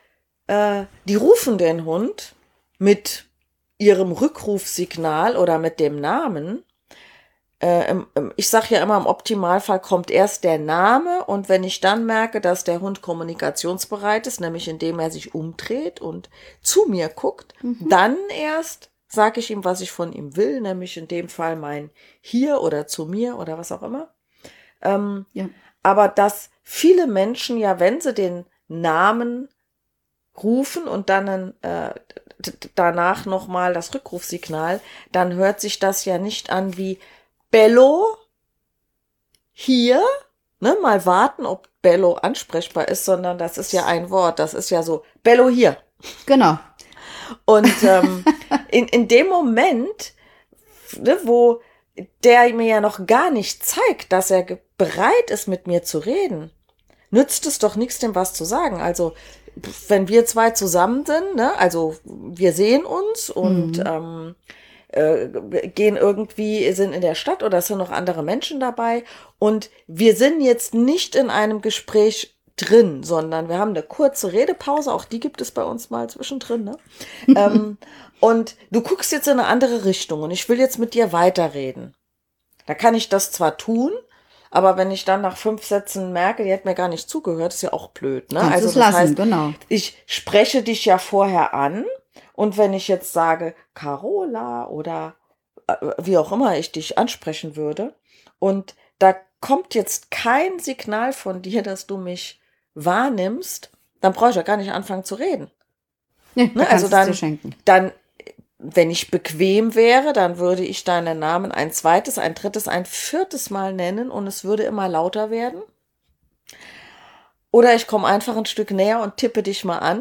S2: äh, die rufen den Hund mit ihrem Rückrufsignal oder mit dem Namen. Äh, im, im, ich sage ja immer, im Optimalfall kommt erst der Name und wenn ich dann merke, dass der Hund kommunikationsbereit ist, nämlich indem er sich umdreht und zu mir guckt, mhm. dann erst sage ich ihm, was ich von ihm will, nämlich in dem Fall mein hier oder zu mir oder was auch immer. Ähm, ja. Aber dass viele Menschen ja, wenn sie den Namen rufen und dann äh, danach nochmal das Rückrufsignal, dann hört sich das ja nicht an wie Bello, hier, ne, mal warten, ob Bello ansprechbar ist, sondern das ist ja ein Wort, das ist ja so, Bello hier.
S3: Genau.
S2: Und ähm, in, in dem Moment, ne, wo der mir ja noch gar nicht zeigt, dass er ge- bereit ist, mit mir zu reden, nützt es doch nichts, dem was zu sagen. Also, wenn wir zwei zusammen sind, ne, also wir sehen uns und mhm. ähm, äh, gehen irgendwie, sind in der Stadt oder es sind noch andere Menschen dabei und wir sind jetzt nicht in einem Gespräch drin, sondern wir haben eine kurze Redepause, auch die gibt es bei uns mal zwischendrin, ne? ähm, und du guckst jetzt in eine andere Richtung und ich will jetzt mit dir weiterreden. Da kann ich das zwar tun, aber wenn ich dann nach fünf Sätzen merke, die hat mir gar nicht zugehört, ist ja auch blöd, ne?
S3: Kannst
S2: also
S3: es
S2: das
S3: lassen,
S2: heißt,
S3: genau.
S2: Ich spreche dich ja vorher an und wenn ich jetzt sage Carola oder äh, wie auch immer ich dich ansprechen würde und da kommt jetzt kein Signal von dir, dass du mich wahrnimmst, dann brauche ich ja gar nicht anfangen zu reden.
S3: Nee,
S2: ne?
S3: da
S2: Also dann,
S3: dir schenken.
S2: dann, wenn ich bequem wäre, dann würde ich deinen Namen ein zweites, ein drittes, ein viertes Mal nennen und es würde immer lauter werden. Oder ich komme einfach ein Stück näher und tippe dich mal an.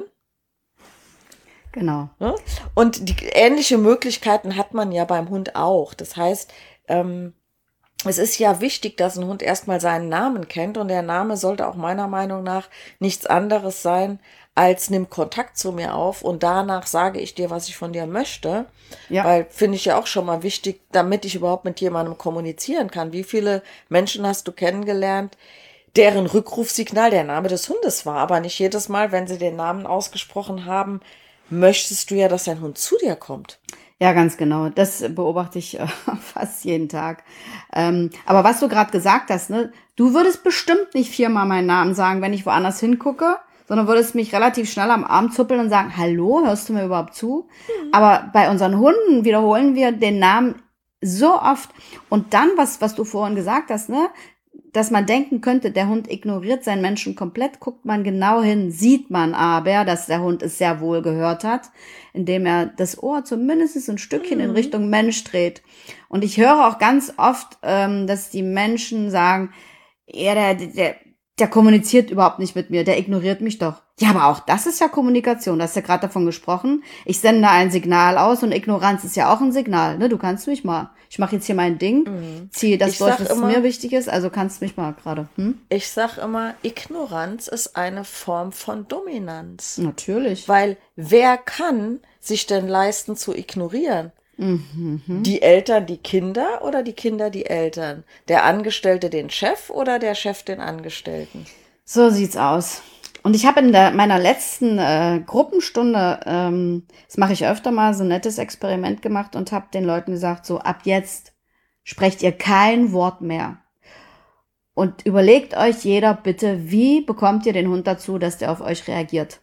S3: Genau.
S2: Ne? Und die ähnliche Möglichkeiten hat man ja beim Hund auch. Das heißt, ähm, es ist ja wichtig, dass ein Hund erstmal seinen Namen kennt und der Name sollte auch meiner Meinung nach nichts anderes sein, als nimm Kontakt zu mir auf und danach sage ich dir, was ich von dir möchte. Ja. Weil finde ich ja auch schon mal wichtig, damit ich überhaupt mit jemandem kommunizieren kann. Wie viele Menschen hast du kennengelernt, deren Rückrufsignal der Name des Hundes war, aber nicht jedes Mal, wenn sie den Namen ausgesprochen haben, möchtest du ja, dass dein Hund zu dir kommt.
S3: Ja, ganz genau. Das beobachte ich äh, fast jeden Tag. Ähm, aber was du gerade gesagt hast, ne, du würdest bestimmt nicht viermal meinen Namen sagen, wenn ich woanders hingucke, sondern würdest mich relativ schnell am Arm zuppeln und sagen, hallo, hörst du mir überhaupt zu? Mhm. Aber bei unseren Hunden wiederholen wir den Namen so oft. Und dann, was, was du vorhin gesagt hast, ne, dass man denken könnte, der Hund ignoriert seinen Menschen komplett, guckt man genau hin, sieht man aber, dass der Hund es sehr wohl gehört hat, indem er das Ohr zumindest ein Stückchen mhm. in Richtung Mensch dreht. Und ich höre auch ganz oft, ähm, dass die Menschen sagen, ja, der, der, der kommuniziert überhaupt nicht mit mir, der ignoriert mich doch. Ja, aber auch das ist ja Kommunikation, du hast ja gerade davon gesprochen. Ich sende ein Signal aus und Ignoranz ist ja auch ein Signal. Ne? Du kannst mich mal, ich mache jetzt hier mein Ding, mhm. ziehe das ich durch, was immer, mir wichtig ist, also kannst mich mal gerade. Hm?
S2: Ich sag immer, Ignoranz ist eine Form von Dominanz.
S3: Natürlich.
S2: Weil wer kann sich denn leisten zu ignorieren? Mhm. Die Eltern die Kinder oder die Kinder die Eltern? Der Angestellte den Chef oder der Chef den Angestellten?
S3: So sieht's aus. Und ich habe in der, meiner letzten äh, Gruppenstunde, ähm, das mache ich öfter mal, so ein nettes Experiment gemacht und habe den Leuten gesagt, so ab jetzt sprecht ihr kein Wort mehr. Und überlegt euch jeder bitte, wie bekommt ihr den Hund dazu, dass der auf euch reagiert?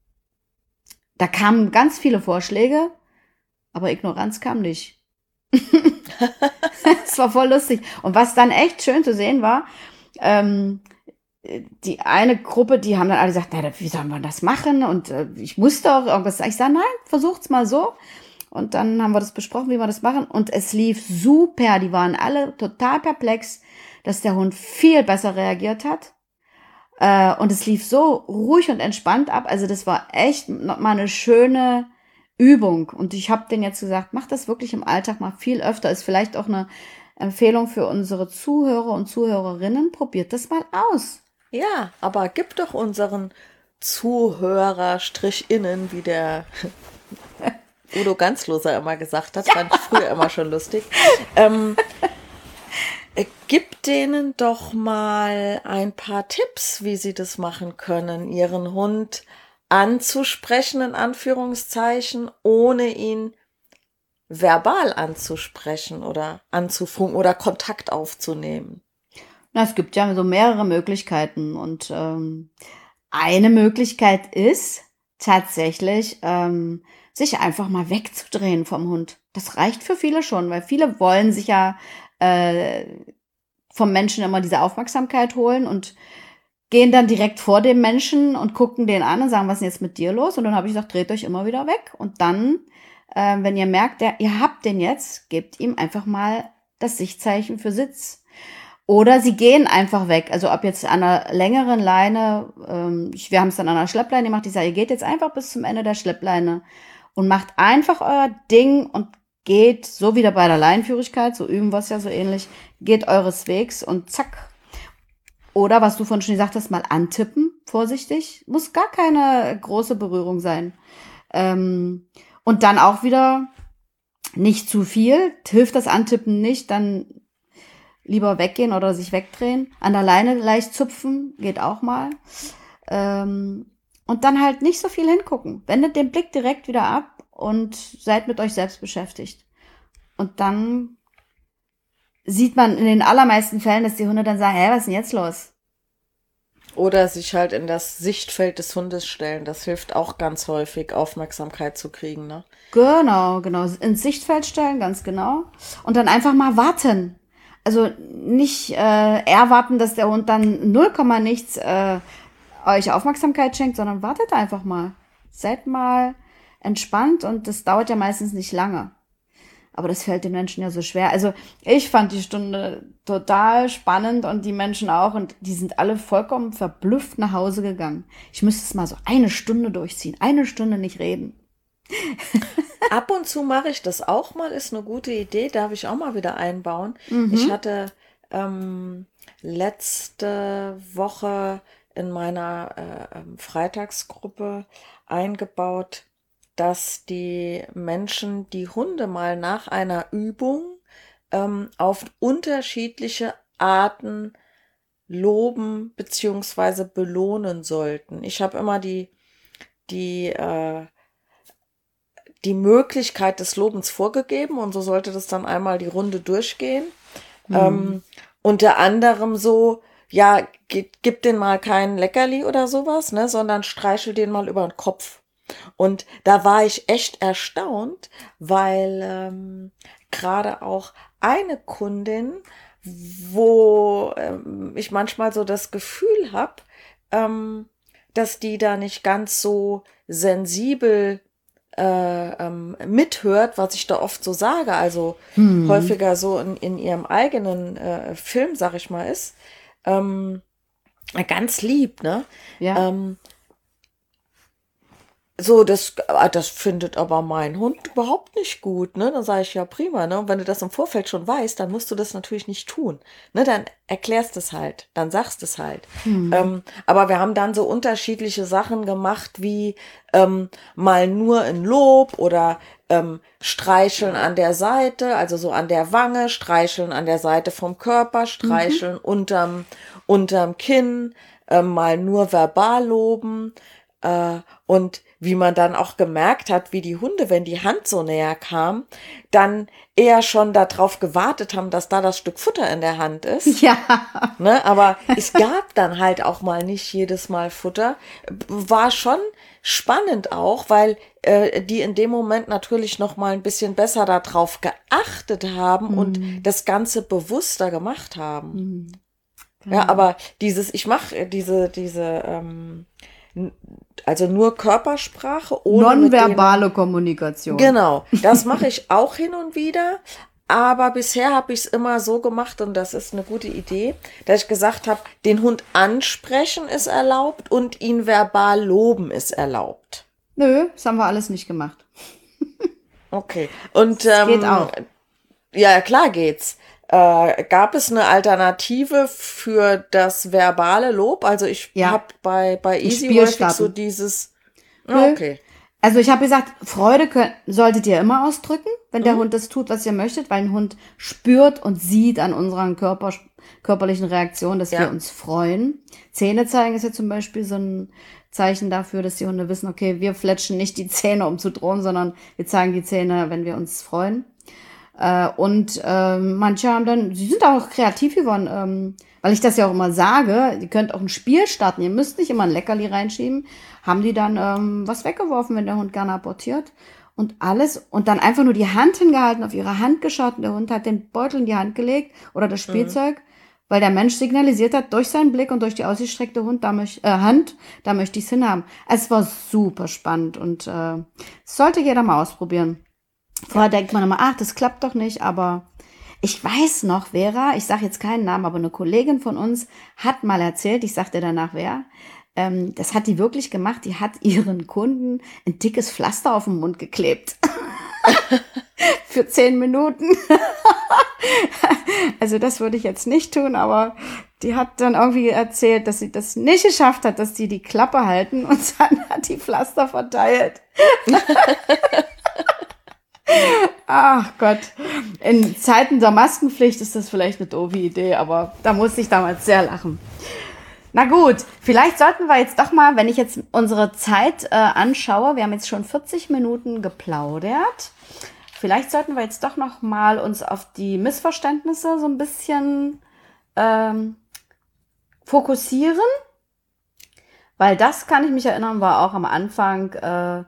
S3: Da kamen ganz viele Vorschläge, aber Ignoranz kam nicht. Es war voll lustig. Und was dann echt schön zu sehen war, ähm, die eine Gruppe, die haben dann alle gesagt, na, wie soll man das machen? Und äh, ich musste auch irgendwas sagen. Ich sage, nein, versucht's mal so. Und dann haben wir das besprochen, wie wir das machen. Und es lief super. Die waren alle total perplex, dass der Hund viel besser reagiert hat. Äh, und es lief so ruhig und entspannt ab. Also das war echt mal eine schöne Übung. Und ich habe denen jetzt gesagt, mach das wirklich im Alltag mal viel öfter. Ist vielleicht auch eine Empfehlung für unsere Zuhörer und Zuhörerinnen. Probiert das mal aus.
S2: Ja, aber gib doch unseren Zuhörer-Innen, wie der Udo Ganzloser immer gesagt hat, ja. Fand ich früher immer schon lustig. Ähm, gib denen doch mal ein paar Tipps, wie sie das machen können, ihren Hund anzusprechen, in Anführungszeichen, ohne ihn verbal anzusprechen oder anzufunken oder Kontakt aufzunehmen?
S3: Na, es gibt ja so mehrere Möglichkeiten und ähm, eine Möglichkeit ist tatsächlich, ähm, sich einfach mal wegzudrehen vom Hund. Das reicht für viele schon, weil viele wollen sich ja äh, vom Menschen immer diese Aufmerksamkeit holen und gehen dann direkt vor dem Menschen und gucken den an und sagen, was ist denn jetzt mit dir los? Und dann habe ich gesagt, dreht euch immer wieder weg. Und dann, äh, wenn ihr merkt, der, ihr habt den jetzt, gebt ihm einfach mal das Sichtzeichen für Sitz. Oder sie gehen einfach weg. Also ob jetzt an einer längeren Leine, ähm, ich, wir haben es dann an einer Schleppleine gemacht, ich sage, ihr geht jetzt einfach bis zum Ende der Schleppleine und macht einfach euer Ding und geht, so wie bei der Leinenführigkeit, so üben wir es ja so ähnlich, geht eures Wegs und zack. Oder was du vorhin schon gesagt hast, mal antippen, vorsichtig. Muss gar keine große Berührung sein. Ähm, und dann auch wieder nicht zu viel. Hilft das Antippen nicht, dann lieber weggehen oder sich wegdrehen. An der Leine leicht zupfen, geht auch mal. Ähm, und dann halt nicht so viel hingucken. Wendet den Blick direkt wieder ab und seid mit euch selbst beschäftigt. Und dann sieht man in den allermeisten Fällen, dass die Hunde dann sagen, hä, was ist denn jetzt los?
S2: Oder sich halt in das Sichtfeld des Hundes stellen. Das hilft auch ganz häufig, Aufmerksamkeit zu kriegen, ne?
S3: Genau, genau. Ins Sichtfeld stellen, ganz genau. Und dann einfach mal warten. Also nicht äh, erwarten, dass der Hund dann null Komma nichts äh, euch Aufmerksamkeit schenkt, sondern wartet einfach mal. Seid mal entspannt und das dauert ja meistens nicht lange. Aber das fällt den Menschen ja so schwer. Also ich fand die Stunde total spannend und die Menschen auch. Und die sind alle vollkommen verblüfft nach Hause gegangen. Ich müsste es mal so eine Stunde durchziehen. Eine Stunde nicht reden.
S2: Ab und zu mache ich das auch mal, ist eine gute Idee, darf ich auch mal wieder einbauen.
S3: Mhm.
S2: Ich hatte ähm, letzte Woche in meiner äh, Freitagsgruppe eingebaut, dass die Menschen die Hunde mal nach einer Übung ähm, auf unterschiedliche Arten loben bzw. belohnen sollten. Ich habe immer die, die, äh, die Möglichkeit des Lobens vorgegeben und so sollte das dann einmal die Runde durchgehen. Mhm. Ähm, unter anderem so, ja, gib, gib den mal kein Leckerli oder sowas, ne, sondern streichel den mal über den Kopf. Und da war ich echt erstaunt, weil ähm, gerade auch eine Kundin, wo ähm, ich manchmal so das Gefühl habe, ähm, dass die da nicht ganz so sensibel äh, ähm, mithört, was ich da oft so sage, also hm. häufiger so in, in ihrem eigenen äh, Film, sag ich mal, ist, ähm, ganz lieb, ne?
S3: Ja.
S2: Ähm, So, das, das findet aber mein Hund überhaupt nicht gut, ne? Dann sage ich, ja prima, ne? Und wenn du das im Vorfeld schon weißt, dann musst du das natürlich nicht tun, ne? Dann erklärst es halt, dann sagst es halt. Mhm. Ähm, aber wir haben dann so unterschiedliche Sachen gemacht, wie ähm, mal nur ein Lob oder ähm, streicheln an der Seite, also so an der Wange, streicheln an der Seite vom Körper, streicheln mhm. unterm, unterm Kinn, ähm, mal nur verbal loben, äh, und wie man dann auch gemerkt hat, wie die Hunde, wenn die Hand so näher kam, dann eher schon darauf gewartet haben, dass da das Stück Futter in der Hand ist.
S3: Ja.
S2: Ne, aber es gab dann halt auch mal nicht jedes Mal Futter. War schon spannend auch, weil äh, die in dem Moment natürlich noch mal ein bisschen besser darauf geachtet haben mhm. und das Ganze bewusster gemacht haben. Mhm. Ja, ja, aber dieses, ich mache diese, diese, ähm, also nur Körpersprache ohne
S3: nonverbale Kommunikation.
S2: Genau, das mache ich auch hin und wieder, aber bisher habe ich es immer so gemacht und das ist eine gute Idee, dass ich gesagt habe, den Hund ansprechen ist erlaubt und ihn verbal loben ist erlaubt.
S3: Nö, das haben wir alles nicht gemacht.
S2: Okay, und
S3: das
S2: ähm,
S3: geht auch.
S2: Ja, klar geht's. Äh, gab es eine Alternative für das verbale Lob? Also ich ja. habe bei, bei Easy häufig so dieses... Ah, okay.
S3: Also ich habe gesagt, Freude könnt, solltet ihr immer ausdrücken, wenn der mhm. Hund das tut, was ihr möchtet, weil ein Hund spürt und sieht an unseren Körper, körperlichen Reaktionen, dass ja. wir uns freuen. Zähne zeigen ist ja zum Beispiel so ein Zeichen dafür, dass die Hunde wissen, okay, wir fletschen nicht die Zähne, um zu drohen, sondern wir zeigen die Zähne, wenn wir uns freuen. Äh, und äh, manche haben dann, sie sind auch kreativ geworden, ähm, weil ich das ja auch immer sage, ihr könnt auch ein Spiel starten, ihr müsst nicht immer ein Leckerli reinschieben, haben die dann ähm, was weggeworfen, wenn der Hund gerne apportiert und alles und dann einfach nur die Hand hingehalten, auf ihre Hand geschaut und der Hund hat den Beutel in die Hand gelegt oder das Spielzeug, mhm. weil der Mensch signalisiert hat, durch seinen Blick und durch die ausgestreckte Hund, da möch, äh, Hand, da möchte ich es hinhaben. Es war super spannend und äh, das sollte jeder mal ausprobieren. Vorher denkt man immer, ach, das klappt doch nicht, aber ich weiß noch, Vera, ich sage jetzt keinen Namen, aber eine Kollegin von uns hat mal erzählt, ich sagte danach wer, ähm, das hat die wirklich gemacht, die hat ihren Kunden ein dickes Pflaster auf den Mund geklebt. Für zehn Minuten. Also das würde ich jetzt nicht tun, aber die hat dann irgendwie erzählt, dass sie das nicht geschafft hat, dass die die Klappe halten und dann hat die Pflaster verteilt. Ach Gott, in Zeiten der Maskenpflicht ist das vielleicht eine doofe Idee, aber da musste ich damals sehr lachen. Na gut, vielleicht sollten wir jetzt doch mal, wenn ich jetzt unsere Zeit äh, anschaue, wir haben jetzt schon vierzig Minuten geplaudert, vielleicht sollten wir jetzt doch noch mal uns auf die Missverständnisse so ein bisschen ähm, fokussieren, weil das, kann ich mich erinnern, war auch am Anfang äh,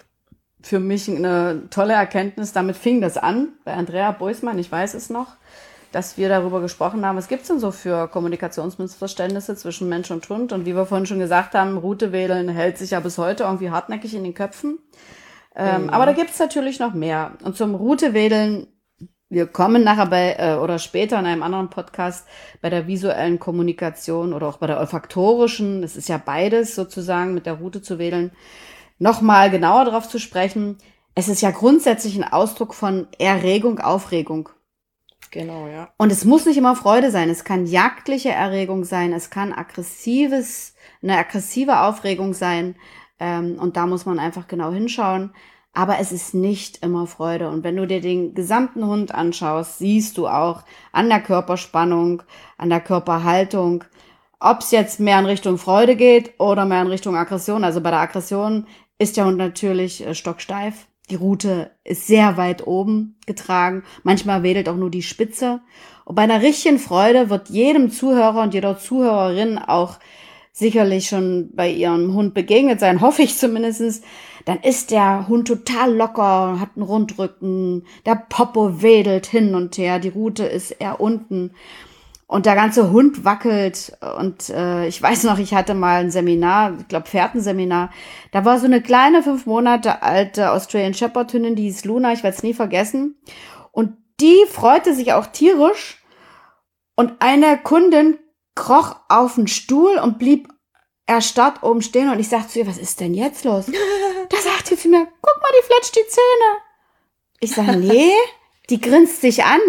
S3: für mich eine tolle Erkenntnis. Damit fing das an, bei Andrea Boismann, ich weiß es noch, dass wir darüber gesprochen haben, was gibt's denn so für Kommunikationsmissverständnisse zwischen Mensch und Hund? Und wie wir vorhin schon gesagt haben, Routewedeln hält sich ja bis heute irgendwie hartnäckig in den Köpfen. Ähm, mhm. Aber da gibt's natürlich noch mehr. Und zum Routewedeln, wir kommen nachher bei, äh, oder später in einem anderen Podcast, bei der visuellen Kommunikation oder auch bei der olfaktorischen, das ist ja beides sozusagen, mit der Route zu wedeln, nochmal genauer darauf zu sprechen. Es ist ja grundsätzlich ein Ausdruck von Erregung, Aufregung.
S2: Genau, ja.
S3: Und es muss nicht immer Freude sein. Es kann jagdliche Erregung sein. Es kann aggressives, eine aggressive Aufregung sein. Ähm, und da muss man einfach genau hinschauen. Aber es ist nicht immer Freude. Und wenn du dir den gesamten Hund anschaust, siehst du auch an der Körperspannung, an der Körperhaltung, ob es jetzt mehr in Richtung Freude geht oder mehr in Richtung Aggression. Also bei der Aggression ist der Hund natürlich äh, stocksteif. Die Rute ist sehr weit oben getragen. Manchmal wedelt auch nur die Spitze. Und bei einer richtigen Freude wird jedem Zuhörer und jeder Zuhörerin auch sicherlich schon bei ihrem Hund begegnet sein, hoffe ich zumindest. Dann ist der Hund total locker, hat einen Rundrücken, der Popo wedelt hin und her, die Rute ist eher unten. Und der ganze Hund wackelt und äh, ich weiß noch, ich hatte mal ein Seminar, ich glaube Fährtenseminar, da war so eine kleine, fünf Monate alte Australian Shepherd Hündin, die hieß Luna, ich werde es nie vergessen. Und die freute sich auch tierisch und eine Kundin kroch auf den Stuhl und blieb erstarrt oben stehen und ich sagte zu ihr, was ist denn jetzt los? Da sagt sie zu mir, guck mal, die fletscht die Zähne. Ich sage, nee, die grinst sich an.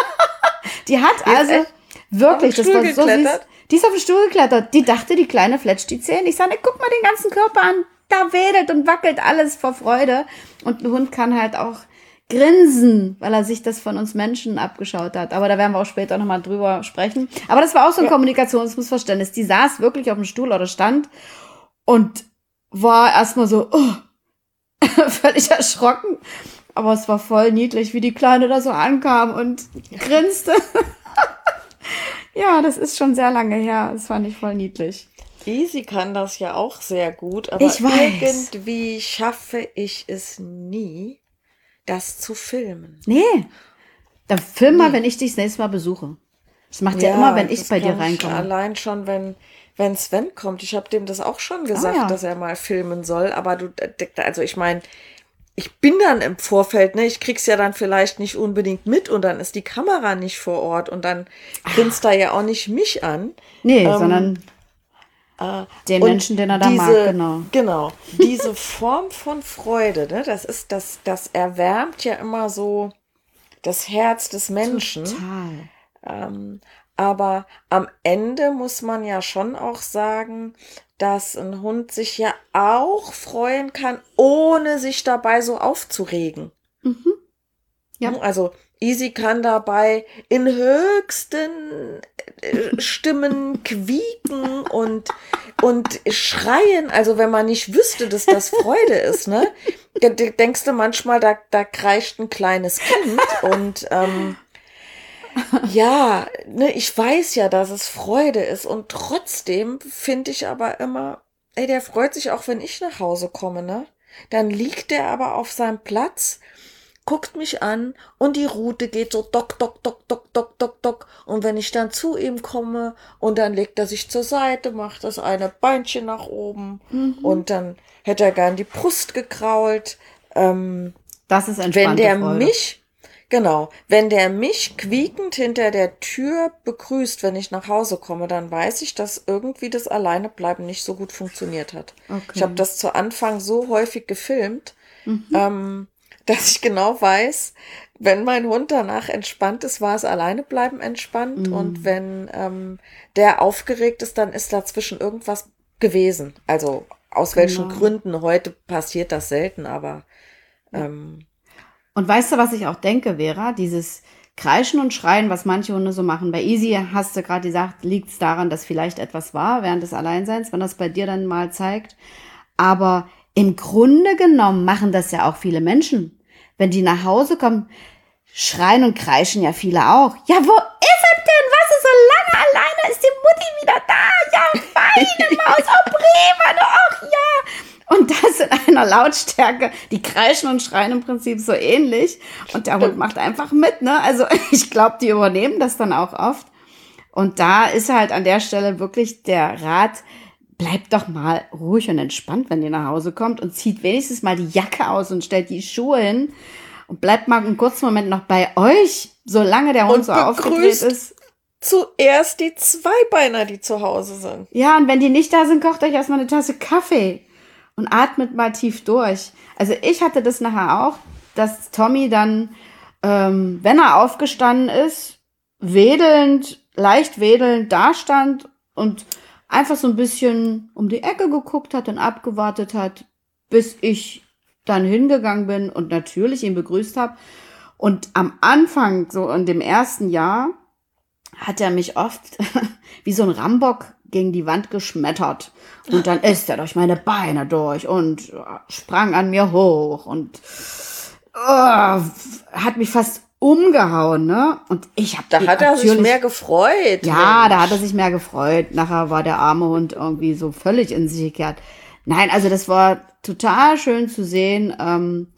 S3: Die hat also... Wirklich, das war so süß. Die ist auf den Stuhl geklettert. Die dachte, die Kleine fletscht die Zähne. Ich sage, guck mal den ganzen Körper an. Da wedelt und wackelt alles vor Freude. Und ein Hund kann halt auch grinsen, weil er sich das von uns Menschen abgeschaut hat. Aber da werden wir auch später nochmal drüber sprechen. Aber das war auch so ein ja. Kommunikationsmissverständnis. Die saß wirklich auf dem Stuhl oder stand und war erstmal so oh, völlig erschrocken. Aber es war voll niedlich, wie die Kleine da so ankam und grinste. Ja, das ist schon sehr lange her. Das fand ich voll niedlich.
S2: Easy kann das ja auch sehr gut, aber
S3: ich weiß.
S2: irgendwie schaffe ich es nie, das zu filmen.
S3: Nee, dann film mal, nee. wenn ich dich das nächste Mal besuche. Das macht ja, ja immer, wenn ich bei dir reinkomme.
S2: Allein schon, wenn, wenn Sven kommt. Ich habe dem das auch schon gesagt, ah, ja. dass er mal filmen soll. Aber du, also ich meine, ich bin dann im Vorfeld, ne, ich krieg's ja dann vielleicht nicht unbedingt mit und dann ist die Kamera nicht vor Ort und dann grinst da ja auch nicht mich an.
S3: Nee,
S2: ähm,
S3: sondern äh, den Menschen, den er da
S2: diese,
S3: mag, genau.
S2: Genau, diese Form von Freude, ne, das ist, das, das erwärmt ja immer so das Herz des Menschen.
S3: Total.
S2: Ähm, aber am Ende muss man ja schon auch sagen, dass ein Hund sich ja auch freuen kann, ohne sich dabei so aufzuregen.
S3: Mhm. Ja.
S2: Also Easy kann dabei in höchsten äh, Stimmen quieken und, und schreien. Also wenn man nicht wüsste, dass das Freude ist, ne? Da denkst du manchmal, da, da kreischt ein kleines Kind und ähm, ja, ne, ich weiß ja, dass es Freude ist und trotzdem finde ich aber immer, ey, der freut sich auch, wenn ich nach Hause komme, ne? Dann liegt der aber auf seinem Platz, guckt mich an und die Rute geht so dock, dock, dock, dock, dock, dock, dock. Und wenn ich dann zu ihm komme und dann legt er sich zur Seite, macht das eine Beinchen nach oben mhm. und dann hätte er gern die Brust gekrault. Ähm,
S3: das ist entspannte
S2: Wenn der
S3: Freude.
S2: mich, genau, wenn der mich quiekend hinter der Tür begrüßt, wenn ich nach Hause komme, dann weiß ich, dass irgendwie das Alleinebleiben nicht so gut funktioniert hat. Okay. Ich habe das zu Anfang so häufig gefilmt, mhm. ähm, dass ich genau weiß, wenn mein Hund danach entspannt ist, war es Alleinebleiben entspannt. Mhm. Und wenn ähm, der aufgeregt ist, dann ist dazwischen irgendwas gewesen. Also aus genau. welchen Gründen, heute passiert das selten, aber ähm,
S3: und weißt du, was ich auch denke, Vera? Dieses Kreischen und Schreien, was manche Hunde so machen. Bei Easy hast du gerade gesagt, liegt es daran, dass vielleicht etwas war während des Alleinseins, wenn das bei dir dann mal zeigt. Aber im Grunde genommen machen das ja auch viele Menschen. Wenn die nach Hause kommen, schreien und kreischen ja viele auch. Ja, wo ist er denn? Was ist so lange alleine? Ist die Mutti wieder da? Ja, feine Maus, oh Bremen, ach ja. Und das in einer Lautstärke, die kreischen und schreien im Prinzip so ähnlich. Und der Hund macht einfach mit, ne? Also ich glaube, die übernehmen das dann auch oft. Und da ist halt an der Stelle wirklich der Rat, bleibt doch mal ruhig und entspannt, wenn ihr nach Hause kommt und zieht wenigstens mal die Jacke aus und stellt die Schuhe hin und bleibt mal einen kurzen Moment noch bei euch, solange der Hund so aufgedreht ist.
S2: Zuerst die Zweibeiner, die zu Hause sind.
S3: Ja, und wenn die nicht da sind, kocht euch erstmal eine Tasse Kaffee und atmet mal tief durch. Also ich hatte das nachher auch, dass Tommy dann, ähm, wenn er aufgestanden ist, wedelnd, leicht wedelnd dastand und einfach so ein bisschen um die Ecke geguckt hat und abgewartet hat, bis ich dann hingegangen bin und natürlich ihn begrüßt habe. Und am Anfang, so in dem ersten Jahr, hat er mich oft wie so ein Rambock gegen die Wand geschmettert. Und dann ist er durch meine Beine durch und sprang an mir hoch und oh, hat mich fast umgehauen, ne? Und ich habe
S2: da hat er sich mehr gefreut.
S3: Ja, Mensch. Da hat er sich mehr gefreut. Nachher war der arme Hund irgendwie so völlig in sich gekehrt. Nein, also das war total schön zu sehen, ähm,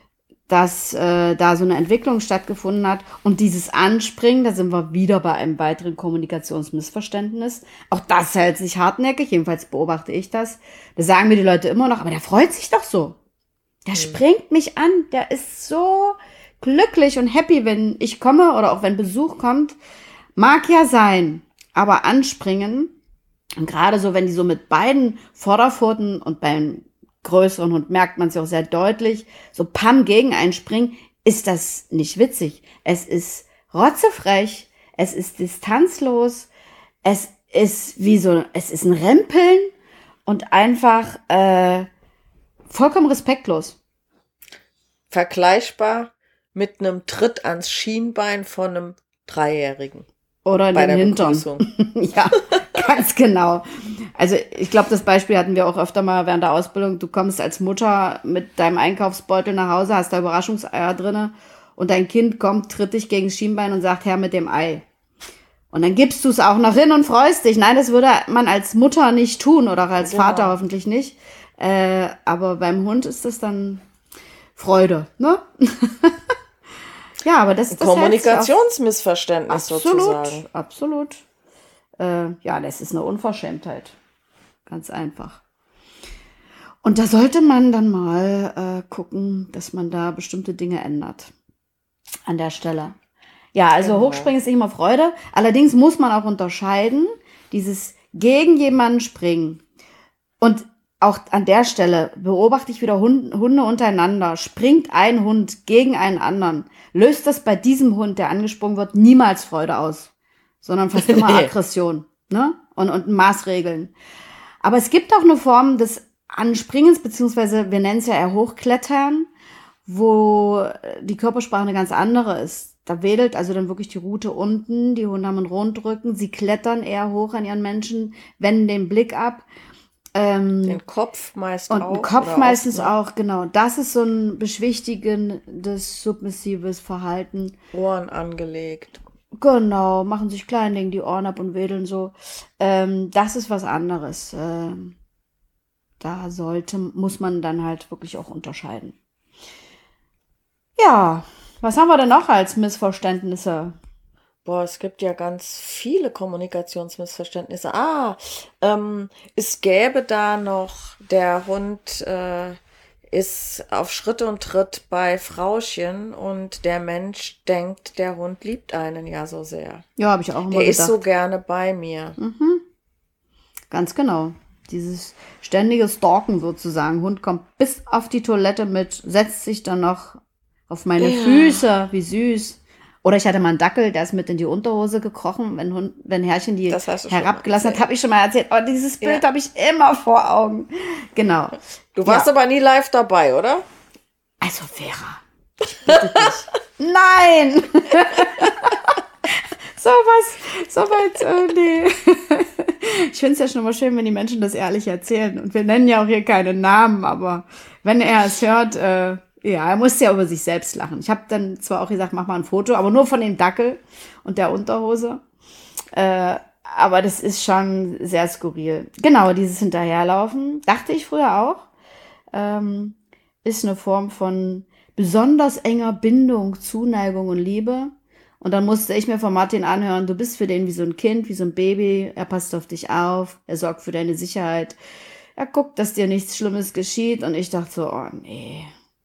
S3: dass äh, da so eine Entwicklung stattgefunden hat. Und dieses Anspringen, da sind wir wieder bei einem weiteren Kommunikationsmissverständnis. Auch das hält sich hartnäckig, jedenfalls beobachte ich das. Da sagen mir die Leute immer noch, aber der freut sich doch so. Der hm. springt mich an, der ist so glücklich und happy, wenn ich komme oder auch wenn Besuch kommt. Mag ja sein, aber anspringen, und gerade so, wenn die so mit beiden Vorderpfoten und beim größeren Hund merkt man es ja auch sehr deutlich, so pam gegen einspringen, ist das nicht witzig. Es ist rotzefrech, es ist distanzlos, es ist wie so, es ist ein Rempeln und einfach äh, vollkommen respektlos.
S2: Vergleichbar mit einem Tritt ans Schienbein von einem Dreijährigen.
S3: Oder in den Hintern. Ja, ganz genau. Also ich glaube, das Beispiel hatten wir auch öfter mal während der Ausbildung. Du kommst als Mutter mit deinem Einkaufsbeutel nach Hause, hast da Überraschungseier drinne und dein Kind kommt, tritt dich gegen das Schienbein und sagt, Herr mit dem Ei. Und dann gibst du es auch noch hin und freust dich. Nein, das würde man als Mutter nicht tun oder auch als Vater ja. hoffentlich nicht. Äh, aber beim Hund ist das dann Freude, ne? Ja, aber das ist
S2: Kommunikationsmissverständnis sozusagen.
S3: Absolut. Äh, ja, das ist eine Unverschämtheit. Ganz einfach. Und da sollte man dann mal äh, gucken, dass man da bestimmte Dinge ändert. An der Stelle. Ja, also genau. Hochspringen ist nicht immer Freude. Allerdings muss man auch unterscheiden, dieses gegen jemanden springen. Und auch an der Stelle beobachte ich wieder Hunde, Hunde untereinander. Springt ein Hund gegen einen anderen, löst das bei diesem Hund, der angesprungen wird, niemals Freude aus, sondern fast immer Aggression, ne? Und, und Maßregeln. Aber es gibt auch eine Form des Anspringens, beziehungsweise wir nennen es ja eher Hochklettern. wo die Körpersprache eine ganz andere ist. Da wedelt also dann wirklich die Rute unten, die Hunde haben einen Rundrücken, sie klettern eher hoch an ihren Menschen, wenden den Blick ab. Ähm,
S2: den Kopf meist
S3: und
S2: auch.
S3: den Kopf meistens
S2: oft, ne?
S3: auch, genau. Das ist so ein beschwichtigendes, submissives Verhalten.
S2: Ohren angelegt.
S3: Genau, machen sich klein, legen die Ohren ab und wedeln so. Ähm, das ist was anderes. Ähm, da sollte, muss man dann halt wirklich auch unterscheiden. Ja, was haben wir denn noch als Missverständnisse?
S2: Boah, es gibt ja ganz viele Kommunikationsmissverständnisse. Ah, ähm, es gäbe da noch, der Hund äh, ist auf Schritt und Tritt bei Frauchen und der Mensch denkt, der Hund liebt einen ja so sehr.
S3: Ja, habe ich auch immer
S2: Der
S3: gedacht.
S2: ist so gerne bei mir.
S3: Mhm. Ganz genau. Dieses ständige Stalken sozusagen. Hund kommt bis auf die Toilette mit, setzt sich dann noch auf meine
S2: Ja.
S3: Füße. Wie süß. Oder ich hatte mal einen Dackel, der ist mit in die Unterhose gekrochen, wenn, Hund, wenn Herrchen die
S2: Das hast du schon
S3: herabgelassen
S2: mal
S3: hat, habe ich schon mal erzählt. Oh, dieses Bild
S2: Ja.
S3: habe ich immer vor Augen. Genau.
S2: Du warst
S3: Ja.
S2: aber nie live dabei, oder?
S3: Also Vera, ich bitte dich. Nein! So was, so weit, äh, nee. Ich finde es ja schon mal schön, wenn die Menschen das ehrlich erzählen. Und wir nennen ja auch hier keine Namen, aber wenn er es hört, äh, ja, er musste ja über sich selbst lachen. Ich habe dann zwar auch gesagt, mach mal ein Foto, aber nur von dem Dackel und der Unterhose. Äh, aber das ist schon sehr skurril. Genau, dieses Hinterherlaufen, dachte ich früher auch, ähm, ist eine Form von besonders enger Bindung, Zuneigung und Liebe. Und dann musste ich mir von Martin anhören, du bist für den wie so ein Kind, wie so ein Baby, er passt auf dich auf, er sorgt für deine Sicherheit, er guckt, dass dir nichts Schlimmes geschieht. Und ich dachte so, oh nee,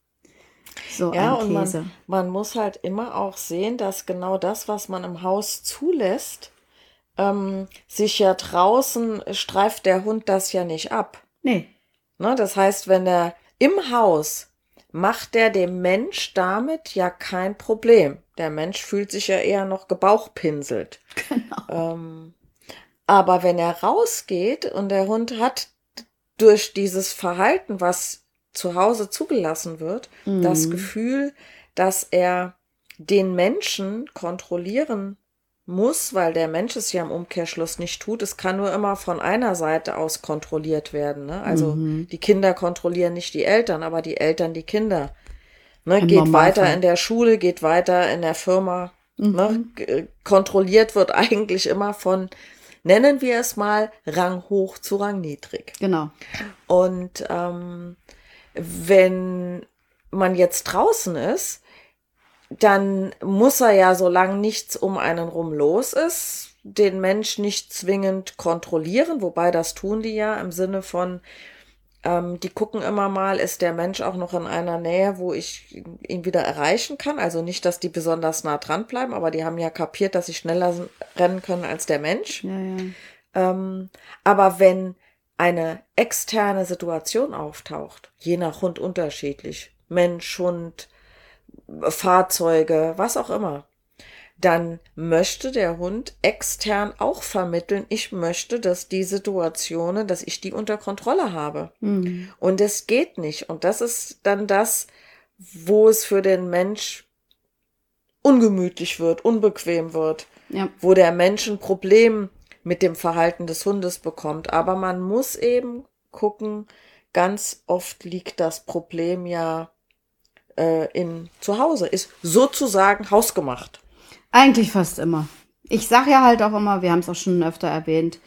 S3: so
S2: Ja,
S3: ein
S2: und
S3: Käse.
S2: man, man muss halt immer auch sehen, dass genau das, was man im Haus zulässt, ähm, sich ja draußen streift der Hund das ja nicht ab.
S3: Nee,
S2: Ne? Das heißt, wenn er im Haus macht der dem Mensch damit ja kein Problem. Der Mensch fühlt sich ja eher noch gebauchpinselt.
S3: genau.
S2: Ähm, aber wenn er rausgeht und der Hund hat durch dieses Verhalten, was zu Hause zugelassen wird, das
S3: Mhm.
S2: Gefühl, dass er den Menschen kontrollieren muss, weil der Mensch es ja im Umkehrschluss nicht tut. Es kann nur immer von einer Seite aus kontrolliert werden. Ne? Also
S3: Mhm.
S2: die Kinder kontrollieren nicht die Eltern, aber die Eltern die Kinder. Ne?
S3: Im
S2: Geht
S3: Normalfall.
S2: weiter in der Schule, geht weiter in der Firma.
S3: Mhm.
S2: Ne? G- Kontrolliert wird eigentlich immer von, nennen wir es mal, Rang hoch zu Rang niedrig.
S3: Genau.
S2: Und ähm, wenn man jetzt draußen ist, dann muss er ja, solange nichts um einen rum los ist, den Mensch nicht zwingend kontrollieren, wobei das tun die ja im Sinne von, ähm, die gucken immer mal, ist der Mensch auch noch in einer Nähe, wo ich ihn wieder erreichen kann. Also nicht, dass die besonders nah dran bleiben, aber die haben ja kapiert, dass sie schneller rennen können als der Mensch.
S3: Ja, ja.
S2: Ähm, aber wenn eine externe Situation auftaucht, je nach Hund unterschiedlich, Mensch, Hund, Fahrzeuge, was auch immer, dann möchte der Hund extern auch vermitteln, ich möchte, dass die Situationen, dass ich die unter Kontrolle habe.
S3: Mhm.
S2: Und es geht nicht. Und das ist dann das, wo es für den Mensch ungemütlich wird, unbequem wird,
S3: Ja.
S2: wo der Mensch ein Problem mit dem Verhalten des Hundes bekommt. Aber man muss eben gucken, ganz oft liegt das Problem ja äh, in zu Hause, ist sozusagen hausgemacht.
S3: Eigentlich fast immer. Ich sage ja halt auch immer, wir haben es auch schon öfter erwähnt,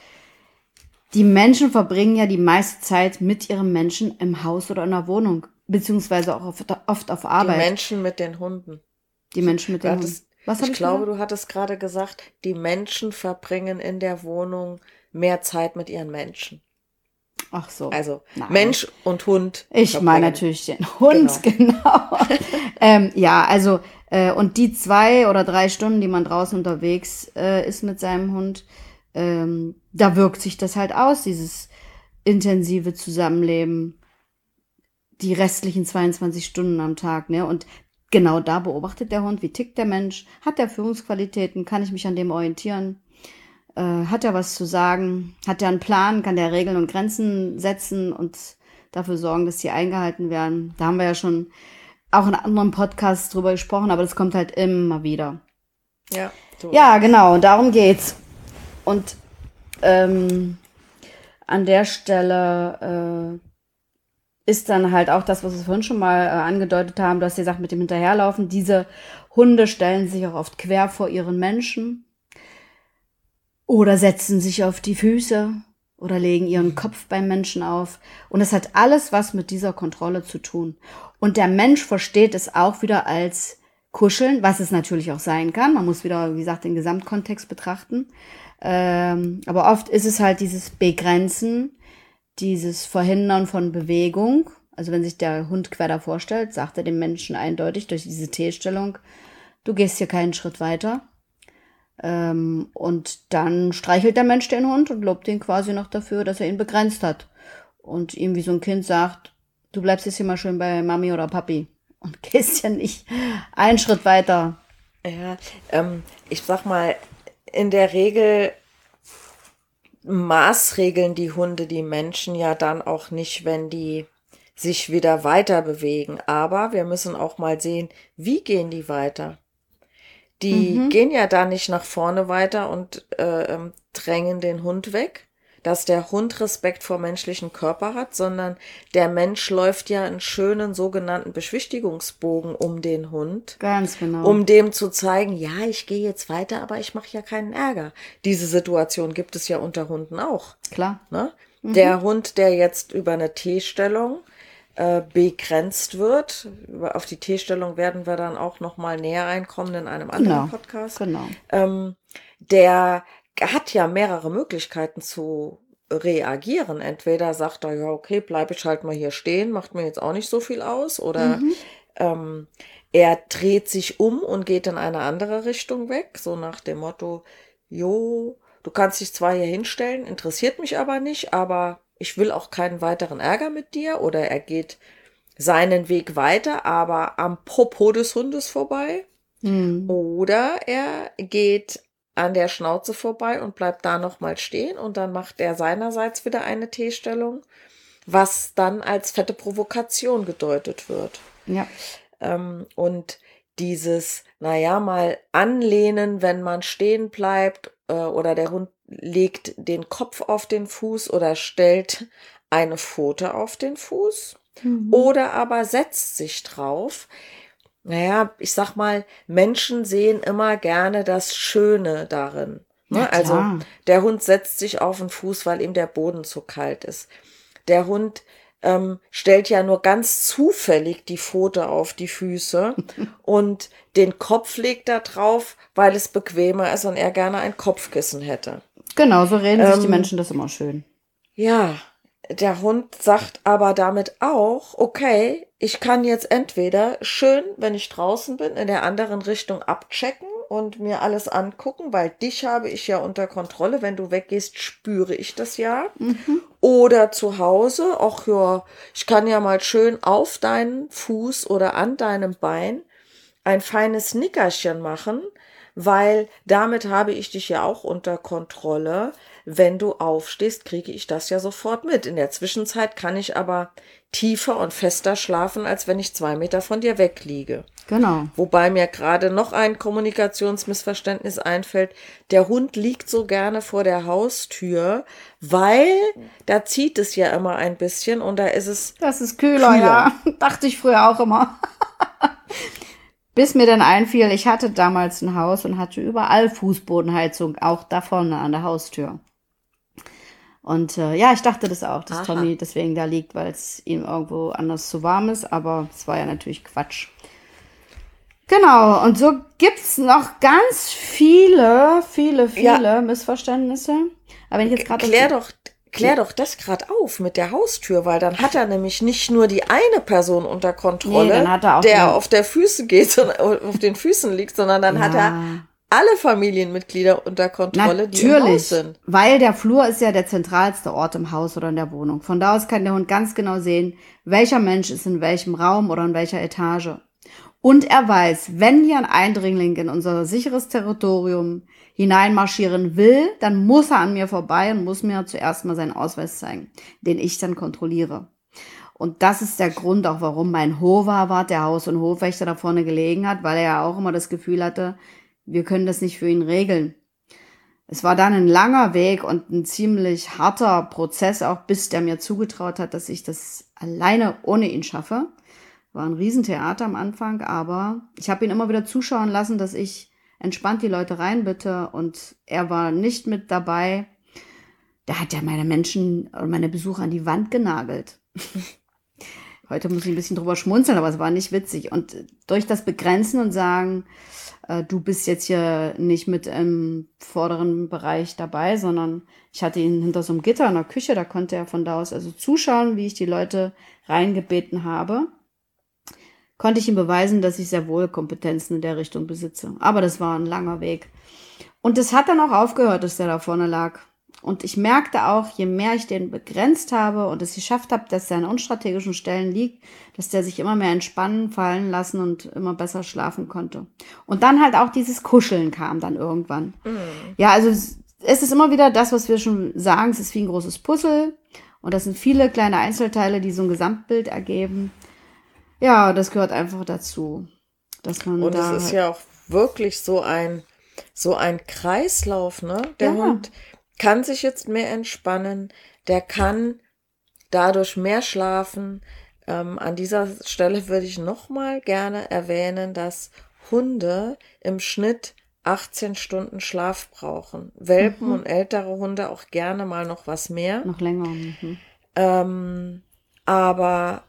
S3: die Menschen verbringen ja die meiste Zeit mit ihrem Menschen im Haus oder in der Wohnung, beziehungsweise auch oft, oft auf
S2: Die
S3: Arbeit.
S2: Menschen mit den Hunden.
S3: Die Menschen mit
S2: Du
S3: den
S2: hattest,
S3: Hunden. Was habe
S2: ich
S3: ich
S2: glaube,
S3: gesagt?
S2: du hattest gerade gesagt, die Menschen verbringen in der Wohnung mehr Zeit mit ihren Menschen.
S3: Ach so.
S2: Also
S3: Nein.
S2: Mensch und Hund.
S3: Ich meine
S2: verbringen.
S3: natürlich den Hund, genau. ähm, ja, also, äh, und die zwei oder drei Stunden, die man draußen unterwegs äh, ist mit seinem Hund, ähm, da wirkt sich das halt aus, dieses intensive Zusammenleben, die restlichen zweiundzwanzig Stunden am Tag, ne? Und genau da beobachtet der Hund, wie tickt der Mensch, hat er Führungsqualitäten, kann ich mich an dem orientieren? Äh, hat er was zu sagen? Hat er einen Plan? Kann der Regeln und Grenzen setzen und dafür sorgen, dass die eingehalten werden? Da haben wir ja schon auch in anderen Podcasts drüber gesprochen, aber das kommt halt immer wieder.
S2: Ja, so.
S3: Ja, genau, darum geht's. Und ähm, an der Stelle äh, ist dann halt auch das, was wir vorhin schon mal äh, angedeutet haben, du hast gesagt, mit dem Hinterherlaufen, diese Hunde stellen sich auch oft quer vor ihren Menschen oder setzen sich auf die Füße oder legen ihren Kopf beim Menschen auf. Und es hat alles was mit dieser Kontrolle zu tun. Und der Mensch versteht es auch wieder als Kuscheln, was es natürlich auch sein kann. Man muss wieder, wie gesagt, den Gesamtkontext betrachten. Ähm, aber oft ist es halt dieses Begrenzen, dieses Verhindern von Bewegung. Also wenn sich der Hund quer davor stellt, sagt er dem Menschen eindeutig durch diese T-Stellung, du gehst hier keinen Schritt weiter. Ähm, und dann streichelt der Mensch den Hund und lobt ihn quasi noch dafür, dass er ihn begrenzt hat. Und ihm wie so ein Kind sagt, du bleibst jetzt hier mal schön bei Mami oder Papi und gehst ja nicht einen Schritt weiter.
S2: Ja, ähm, ich sag mal, in der Regel maßregeln die Hunde die Menschen ja dann auch nicht, wenn die sich wieder weiter bewegen. Aber wir müssen auch mal sehen, wie gehen die weiter? Die
S3: Mhm.
S2: gehen ja da nicht nach vorne weiter und äh, ähm, drängen den Hund weg, dass der Hund Respekt vor menschlichem Körper hat, sondern der Mensch läuft ja einen schönen sogenannten Beschwichtigungsbogen um den Hund,
S3: Ganz genau.
S2: um dem zu zeigen, ja, ich gehe jetzt weiter, aber ich mache ja keinen Ärger. Diese Situation gibt es ja unter Hunden auch.
S3: Klar.
S2: Ne? Mhm. Der Hund, der jetzt über eine T-Stellung äh, begrenzt wird, auf die T-Stellung werden wir dann auch noch mal näher einkommen in einem anderen
S3: Genau.
S2: Podcast,
S3: Genau.
S2: ähm, der hat ja mehrere Möglichkeiten zu reagieren. Entweder sagt er, ja, okay, bleibe ich halt mal hier stehen, macht mir jetzt auch nicht so viel aus. Oder
S3: Mhm.
S2: ähm, er dreht sich um und geht in eine andere Richtung weg, so nach dem Motto, jo, du kannst dich zwar hier hinstellen, interessiert mich aber nicht, aber ich will auch keinen weiteren Ärger mit dir. Oder er geht seinen Weg weiter, aber am Popo des Hundes vorbei.
S3: Mhm.
S2: Oder er geht an der Schnauze vorbei und bleibt da nochmal stehen und dann macht er seinerseits wieder eine T-Stellung, was dann als fette Provokation gedeutet wird.
S3: Ja.
S2: Ähm, und dieses, naja, mal anlehnen, wenn man stehen bleibt äh, oder der Hund legt den Kopf auf den Fuß oder stellt eine Pfote auf den Fuß
S3: Mhm.
S2: oder aber setzt sich drauf. Naja, ich sag mal, Menschen sehen immer gerne das Schöne darin. Ne?
S3: Ja,
S2: Also
S3: klar.
S2: der Hund setzt sich auf den Fuß, weil ihm der Boden zu kalt ist. Der Hund ähm, stellt ja nur ganz zufällig die Pfote auf die Füße und den Kopf legt er drauf, weil es bequemer ist und er gerne ein Kopfkissen hätte.
S3: Genau, so reden sich die
S2: Ähm,
S3: Menschen das immer schön.
S2: Ja, der Hund sagt aber damit auch, okay, ich kann jetzt entweder schön, wenn ich draußen bin, in der anderen Richtung abchecken und mir alles angucken, weil dich habe ich ja unter Kontrolle. Wenn du weggehst, spüre ich das ja.
S3: Mhm.
S2: Oder zu Hause, ach ja, ich kann ja mal schön auf deinen Fuß oder an deinem Bein ein feines Nickerchen machen, weil damit habe ich dich ja auch unter Kontrolle. Wenn du aufstehst, kriege ich das ja sofort mit. In der Zwischenzeit kann ich aber tiefer und fester schlafen, als wenn ich zwei Meter von dir wegliege.
S3: Genau.
S2: Wobei mir gerade noch ein Kommunikationsmissverständnis einfällt. Der Hund liegt so gerne vor der Haustür, weil da zieht es ja immer ein bisschen und da ist es
S3: Das ist kühler,
S2: Kühler.
S3: ja. Dachte ich früher auch immer. Bis mir dann einfiel, ich hatte damals ein Haus und hatte überall Fußbodenheizung, auch da vorne an der Haustür. Und äh, ja, ich dachte das auch, dass
S2: Aha.
S3: Tommy deswegen da liegt, weil es ihm irgendwo anders zu warm ist, aber es war ja natürlich Quatsch. Genau, und so gibt's noch ganz viele, viele, viele
S2: Ja.
S3: Missverständnisse. Aber wenn ich jetzt gerade
S2: Klär doch, klär doch das gerade auf mit der Haustür, weil dann hat er nämlich nicht nur die eine Person unter Kontrolle,
S3: Nee, dann hat er auch
S2: der
S3: die-
S2: auf der Füße geht, sondern auf den Füßen liegt, sondern dann hat er alle Familienmitglieder unter Kontrolle, die im Haus
S3: Natürlich,
S2: sind.
S3: weil der Flur ist ja der zentralste Ort im Haus oder in der Wohnung. Von da aus kann der Hund ganz genau sehen, welcher Mensch ist in welchem Raum oder in welcher Etage. Und er weiß, wenn hier ein Eindringling in unser sicheres Territorium hineinmarschieren will, dann muss er an mir vorbei und muss mir zuerst mal seinen Ausweis zeigen, den ich dann kontrolliere. Und das ist der Grund auch, warum mein Hoverwart, der Haus- und Hofwächter, da vorne gelegen hat, weil er ja auch immer das Gefühl hatte, wir können das nicht für ihn regeln. Es war dann ein langer Weg und ein ziemlich harter Prozess, auch bis der mir zugetraut hat, dass ich das alleine ohne ihn schaffe. War ein Riesentheater am Anfang, aber ich habe ihn immer wieder zuschauen lassen, dass ich entspannt die Leute reinbitte, und er war nicht mit dabei. Der hat ja meine Menschen oder meine Besucher an die Wand genagelt. Heute muss ich ein bisschen drüber schmunzeln, aber es war nicht witzig. Und durch das Begrenzen und sagen, äh, du bist jetzt hier nicht mit im vorderen Bereich dabei, sondern ich hatte ihn hinter so einem Gitter in der Küche, da konnte er von da aus also zuschauen, wie ich die Leute reingebeten habe, konnte ich ihm beweisen, dass ich sehr wohl Kompetenzen in der Richtung besitze. Aber das war ein langer Weg. Und es hat dann auch aufgehört, dass der da vorne lag. Und ich merkte auch, je mehr ich den begrenzt habe und es geschafft habe, dass der an unstrategischen Stellen liegt, dass der sich immer mehr entspannen, fallen lassen und immer besser schlafen konnte. Und dann halt auch dieses Kuscheln kam dann irgendwann. Mhm. Ja, also es ist immer wieder das, was wir schon sagen, es ist wie ein großes Puzzle und das sind viele kleine Einzelteile, die so ein Gesamtbild ergeben. Ja, das gehört einfach dazu, dass man
S2: und
S3: da
S2: es ist ja auch wirklich so ein so ein Kreislauf, ne? Der
S3: ja.
S2: Hund kann sich jetzt mehr entspannen, der kann dadurch mehr schlafen. Ähm, an dieser Stelle würde ich nochmal gerne erwähnen, dass Hunde im Schnitt achtzehn Stunden Schlaf brauchen. Welpen
S3: Mhm.
S2: und ältere Hunde auch gerne mal noch was mehr.
S3: Noch länger. Mhm.
S2: Ähm, aber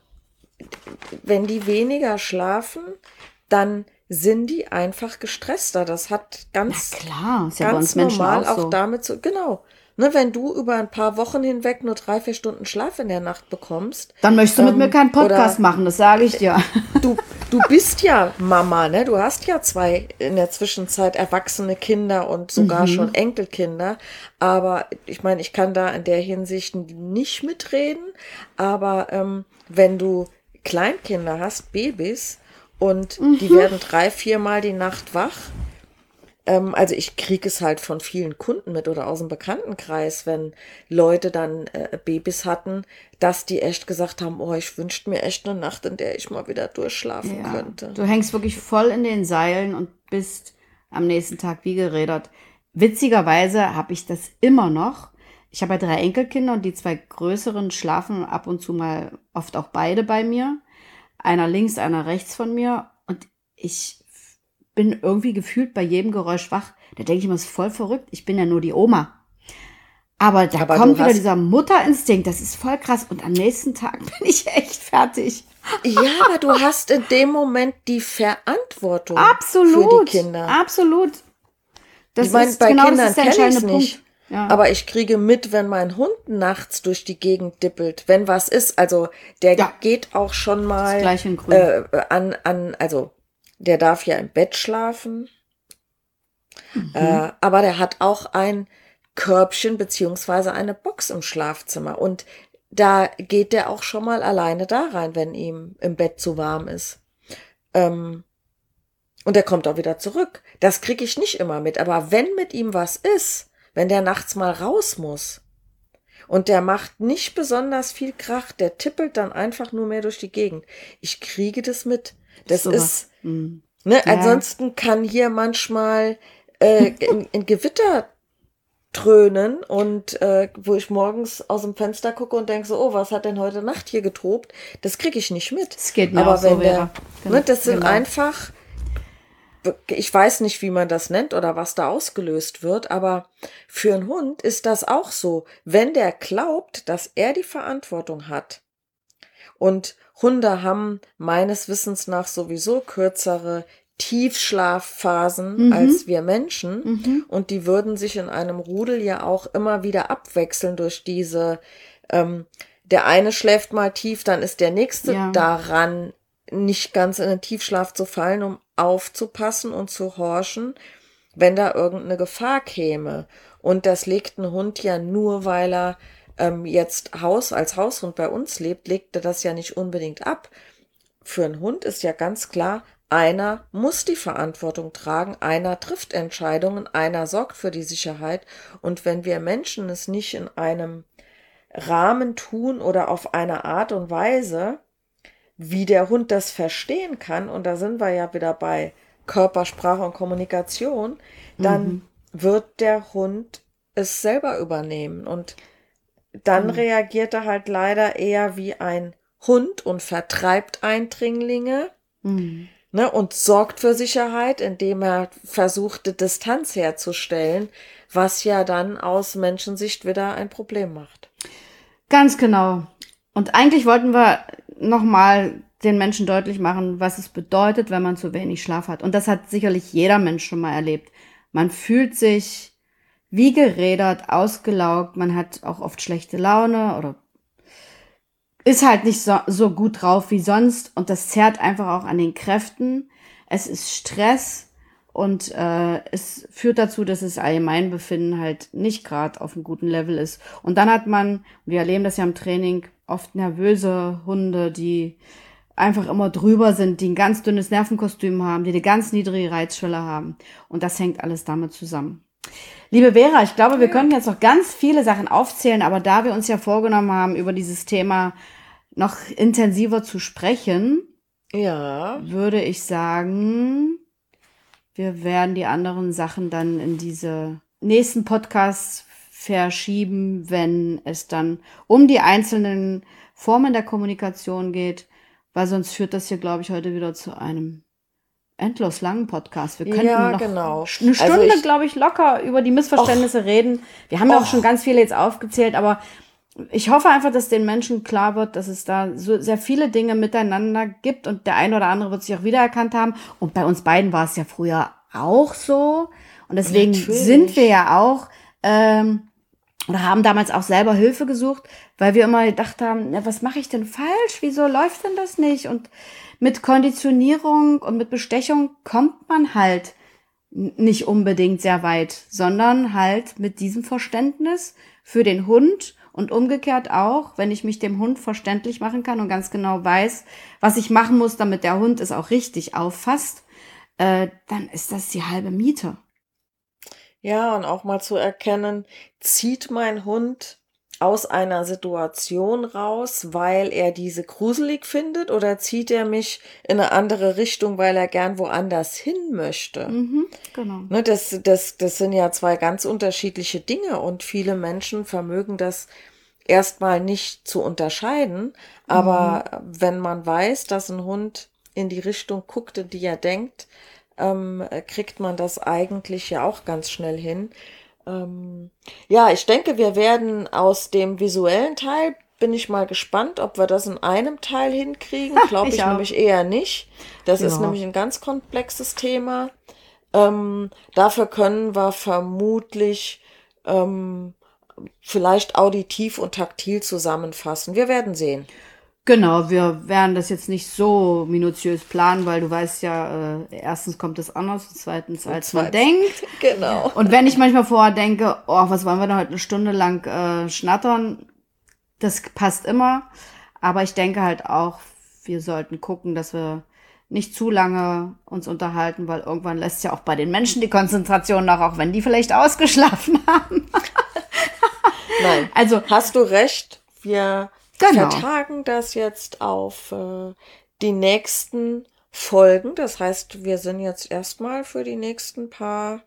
S2: wenn die weniger schlafen, dann sind die einfach gestresster. Das hat ganz,
S3: Na klar, ist ja bei
S2: ganz
S3: uns Menschen
S2: normal
S3: auch
S2: auch
S3: so.
S2: damit zu, genau. Ne, wenn du über ein paar Wochen hinweg nur drei, vier Stunden Schlaf in der Nacht bekommst.
S3: Dann möchtest du mit
S2: ähm,
S3: mir keinen Podcast
S2: oder
S3: machen, das sage ich dir.
S2: Du, du bist ja Mama, ne? Du hast ja zwei in der Zwischenzeit erwachsene Kinder und sogar
S3: Mhm.
S2: schon Enkelkinder. Aber ich meine, ich kann da in der Hinsicht nicht mitreden. Aber ähm, wenn du Kleinkinder hast, Babys, und
S3: Mhm.
S2: die werden drei, viermal die Nacht wach. Ähm, also ich kriege es halt von vielen Kunden mit oder aus dem Bekanntenkreis, wenn Leute dann äh, Babys hatten, dass die echt gesagt haben, oh, ich wünschte mir echt eine Nacht, in der ich mal wieder durchschlafen
S3: Ja,
S2: könnte.
S3: du hängst wirklich voll in den Seilen und bist am nächsten Tag wie gerädert. Witzigerweise habe ich das immer noch. Ich habe ja drei Enkelkinder und die zwei größeren schlafen ab und zu mal, oft auch beide bei mir. Einer links, einer rechts von mir. Und ich bin irgendwie gefühlt bei jedem Geräusch wach. Da denke ich immer, das ist voll verrückt. Ich bin ja nur die Oma. Aber da
S2: Aber
S3: kommt
S2: du
S3: wieder
S2: hast-
S3: dieser Mutterinstinkt. Das ist voll krass. Und am nächsten Tag bin ich echt fertig.
S2: Ja, aber du hast in dem Moment die Verantwortung
S3: Absolut.
S2: für die Kinder.
S3: Absolut. Das
S2: Ich meine,
S3: ist
S2: bei
S3: genau
S2: Kindern
S3: das ist der
S2: kenne ich es
S3: entscheidende
S2: nicht.
S3: Punkt. Ja.
S2: Aber ich kriege mit, wenn mein Hund nachts durch die Gegend dippelt, wenn was ist. Also der
S3: Ja.
S2: geht auch schon mal
S3: Das Gleiche in Grün.
S2: äh, an, an, also der darf ja im Bett schlafen.
S3: Mhm.
S2: Äh, aber der hat auch ein Körbchen beziehungsweise eine Box im Schlafzimmer. Und da geht der auch schon mal alleine da rein, wenn ihm im Bett zu warm ist. Ähm, und der kommt auch wieder zurück. Das kriege ich nicht immer mit. Aber wenn mit ihm was ist, wenn der nachts mal raus muss und der macht nicht besonders viel Krach, der tippelt dann einfach nur mehr durch die Gegend. Ich kriege das mit. Das
S3: Sowas.
S2: ist,
S3: Mhm.
S2: ne,
S3: Ja.
S2: ansonsten kann hier manchmal äh, in, in Gewitter dröhnen und äh, wo ich morgens aus dem Fenster gucke und denke so, oh, was hat denn heute Nacht hier getobt? Das kriege ich nicht mit.
S3: Das geht mir
S2: Aber
S3: auch
S2: wenn
S3: so,
S2: der,
S3: Vera.
S2: ne, das sind
S3: Genau.
S2: einfach, ich weiß nicht, wie man das nennt oder was da ausgelöst wird, aber für einen Hund ist das auch so. Wenn der glaubt, dass er die Verantwortung hat, und Hunde haben meines Wissens nach sowieso kürzere Tiefschlafphasen
S3: Mhm.
S2: als wir Menschen,
S3: Mhm.
S2: und die würden sich in einem Rudel ja auch immer wieder abwechseln durch diese, ähm, der eine schläft mal tief, dann ist der nächste
S3: Ja.
S2: daran, nicht ganz in den Tiefschlaf zu fallen, um aufzupassen und zu horchen, wenn da irgendeine Gefahr käme. Und das legt ein Hund ja nur, weil er ähm, jetzt Haus als Haushund bei uns lebt, legt er das ja nicht unbedingt ab. Für einen Hund ist ja ganz klar, einer muss die Verantwortung tragen, einer trifft Entscheidungen, einer sorgt für die Sicherheit. Und wenn wir Menschen es nicht in einem Rahmen tun oder auf eine Art und Weise, wie der Hund das verstehen kann, und da sind wir ja wieder bei Körpersprache und Kommunikation, dann
S3: Mhm.
S2: wird der Hund es selber übernehmen. Und dann
S3: Genau.
S2: reagiert er halt leider eher wie ein Hund und vertreibt Eindringlinge,
S3: Mhm.
S2: ne, und sorgt für Sicherheit, indem er versuchte, Distanz herzustellen, was ja dann aus Menschensicht wieder ein Problem macht.
S3: Ganz genau. Und eigentlich wollten wir nochmal den Menschen deutlich machen, was es bedeutet, wenn man zu wenig Schlaf hat. Und das hat sicherlich jeder Mensch schon mal erlebt. Man fühlt sich wie gerädert, ausgelaugt, man hat auch oft schlechte Laune oder ist halt nicht so, so gut drauf wie sonst und das zerrt einfach auch an den Kräften. Es ist Stress und äh, es führt dazu, dass das Allgemeinbefinden halt nicht gerade auf einem guten Level ist. Und dann hat man, wir erleben das ja im Training, oft nervöse Hunde, die einfach immer drüber sind, die ein ganz dünnes Nervenkostüm haben, die eine ganz niedrige Reizschwelle haben. Und das hängt alles damit zusammen. Liebe Vera, ich glaube, wir
S2: Ja.
S3: könnten jetzt noch ganz viele Sachen aufzählen, aber da wir uns ja vorgenommen haben, über dieses Thema noch intensiver zu sprechen,
S2: Ja,
S3: würde ich sagen, wir werden die anderen Sachen dann in diese nächsten Podcasts verschieben, wenn es dann um die einzelnen Formen der Kommunikation geht, weil sonst führt das hier, glaube ich, heute wieder zu einem endlos langen Podcast. Wir könnten
S2: ja,
S3: noch
S2: genau.
S3: eine
S2: Also
S3: Stunde,
S2: ich,
S3: glaube ich, locker über die Missverständnisse reden. Wir haben ja auch
S2: Och.
S3: schon ganz viele jetzt aufgezählt, aber ich hoffe einfach, dass den Menschen klar wird, dass es da so sehr viele Dinge miteinander gibt und der eine oder andere wird sich auch wiedererkannt haben. Und bei uns beiden war es ja früher auch so. Und deswegen
S2: Natürlich.
S3: sind wir ja auch ähm, oder haben damals auch selber Hilfe gesucht, weil wir immer gedacht haben, ja, was mache ich denn falsch? Wieso läuft denn das nicht? Und mit Konditionierung und mit Bestechung kommt man halt n- nicht unbedingt sehr weit, sondern halt mit diesem Verständnis für den Hund und umgekehrt auch, wenn ich mich dem Hund verständlich machen kann und ganz genau weiß, was ich machen muss, damit der Hund es auch richtig auffasst, äh, dann ist das die halbe Miete.
S2: ja, und auch mal zu erkennen, zieht mein Hund aus einer Situation raus, weil er diese gruselig findet, oder zieht er mich in eine andere Richtung, weil er gern woanders hin möchte?
S3: Mhm, genau.
S2: Ne, das, das, das sind ja zwei ganz unterschiedliche Dinge, und viele Menschen vermögen das erstmal nicht zu unterscheiden. Aber wenn man weiß, dass ein Hund in die Richtung guckt, in die er denkt, ähm, kriegt man das eigentlich ja auch ganz schnell hin. Ähm, ja, ich denke, wir werden aus dem visuellen Teil, bin ich mal gespannt, ob wir das in einem Teil hinkriegen. Glaube
S3: ich
S2: ich
S3: auch.
S2: nämlich eher nicht. Das ist
S3: Ja.
S2: nämlich ein ganz komplexes Thema. Ähm, dafür können wir vermutlich ähm, vielleicht auditiv und taktil zusammenfassen. Wir werden sehen.
S3: Genau, wir werden das jetzt nicht so minutiös planen, weil du weißt ja, äh, erstens kommt es anders und zweitens, als man
S2: zweitens-
S3: denkt.
S2: Genau.
S3: Und wenn ich manchmal vorher denke, oh, was wollen wir da heute eine Stunde lang äh, schnattern, das passt immer. Aber ich denke halt auch, wir sollten gucken, dass wir nicht zu lange uns unterhalten, weil irgendwann lässt ja auch bei den Menschen die Konzentration nach, auch wenn die vielleicht ausgeschlafen haben.
S2: Nein,
S3: Also,
S2: hast du recht. Wir
S3: Genau.
S2: vertagen das jetzt auf äh, die nächsten Folgen. Das heißt, wir sind jetzt erstmal für die nächsten paar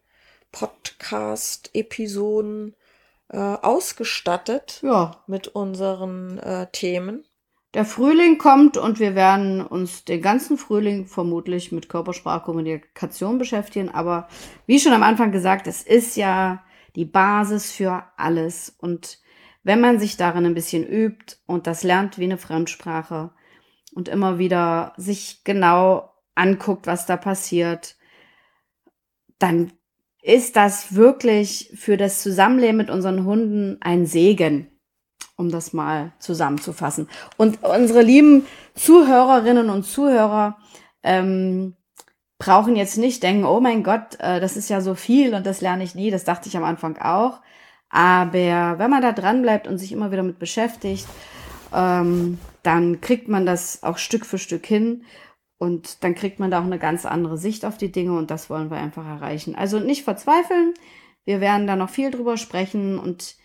S2: Podcast-Episoden äh, ausgestattet
S3: ja,
S2: mit unseren äh, Themen.
S3: der Frühling kommt und wir werden uns den ganzen Frühling vermutlich mit Körpersprachkommunikation beschäftigen. Aber wie schon am Anfang gesagt, es ist ja die Basis für alles. Und wenn man sich darin ein bisschen übt und das lernt wie eine Fremdsprache und immer wieder sich genau anguckt, was da passiert, dann ist das wirklich für das Zusammenleben mit unseren Hunden ein Segen, um das mal zusammenzufassen. Und unsere lieben Zuhörerinnen und Zuhörer ähm, brauchen jetzt nicht denken, oh mein Gott, äh, das ist ja so viel und das lerne ich nie. Das dachte ich am Anfang auch. Aber wenn man da dran bleibt und sich immer wieder mit beschäftigt, ähm, dann kriegt man das auch Stück für Stück hin. Und dann kriegt man da auch eine ganz andere Sicht auf die Dinge und das wollen wir einfach erreichen. Also nicht verzweifeln. Wir werden da noch viel drüber sprechen und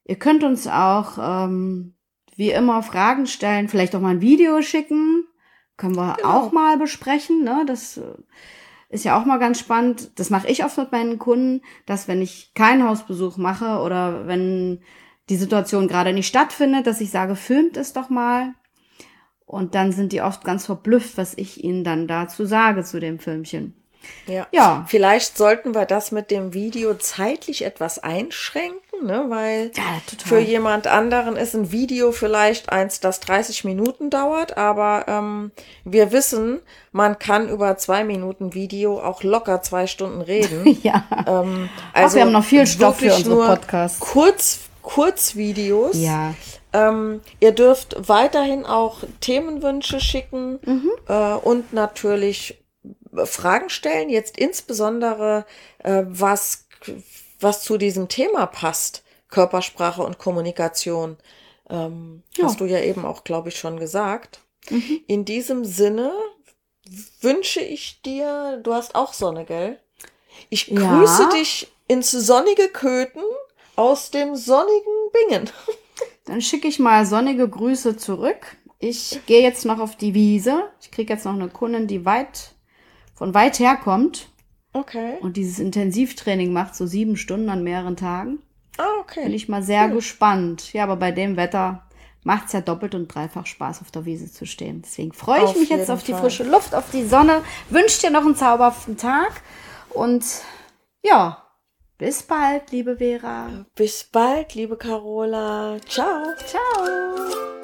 S3: Ihr könnt uns auch ähm, wie immer Fragen stellen, vielleicht auch mal ein Video schicken. Können wir
S2: Genau.
S3: auch mal besprechen. Ne? Das ist ja auch mal ganz spannend. Das mache ich oft mit meinen Kunden, dass wenn ich keinen Hausbesuch mache oder wenn die Situation gerade nicht stattfindet, dass ich sage, filmt es doch mal. Und dann sind die oft ganz verblüfft, was ich ihnen dann dazu sage zu dem Filmchen.
S2: Ja.
S3: Ja.
S2: Vielleicht sollten wir das mit dem Video zeitlich etwas einschränken, ne? Weil
S3: Ja, total.
S2: für jemand anderen ist ein Video vielleicht eins, das dreißig Minuten dauert, aber ähm, wir wissen, man kann über zwei Minuten Video auch locker zwei Stunden reden.
S3: Ja.
S2: Ähm,
S3: Ach,
S2: also
S3: wir haben noch viel Stoff für
S2: wirklich
S3: unsere
S2: nur
S3: Podcasts.
S2: Kurz, Kurzvideos.
S3: Ja.
S2: Ähm, ihr dürft weiterhin auch Themenwünsche schicken
S3: Mhm.
S2: äh, und natürlich Fragen stellen, jetzt insbesondere äh, was, was zu diesem Thema passt, Körpersprache und Kommunikation. Ähm,
S3: Ja.
S2: Hast du ja eben auch, glaube ich, schon gesagt.
S3: Mhm.
S2: In diesem Sinne wünsche ich dir, du hast auch Sonne, gell? Ich
S3: Ja.
S2: grüße dich ins sonnige Köthen aus dem sonnigen Bingen.
S3: Dann schicke ich mal sonnige Grüße zurück. Ich gehe jetzt noch auf die Wiese. Ich kriege jetzt noch eine Kundin, die weit von weit her kommt
S2: Okay.
S3: und dieses Intensivtraining macht, so sieben Stunden an mehreren Tagen.
S2: Ah, okay.
S3: Bin ich mal sehr gespannt. Ja, aber bei dem Wetter macht es ja doppelt und dreifach Spaß, auf der Wiese zu stehen. Deswegen freue ich
S2: Auf
S3: mich jetzt
S2: jeden
S3: auf die
S2: Fall.
S3: frische Luft, auf die Sonne. Wünsche dir noch einen zauberhaften Tag. Und ja, bis bald, liebe Vera.
S2: Bis bald, liebe Carola. Ciao.
S3: Ciao.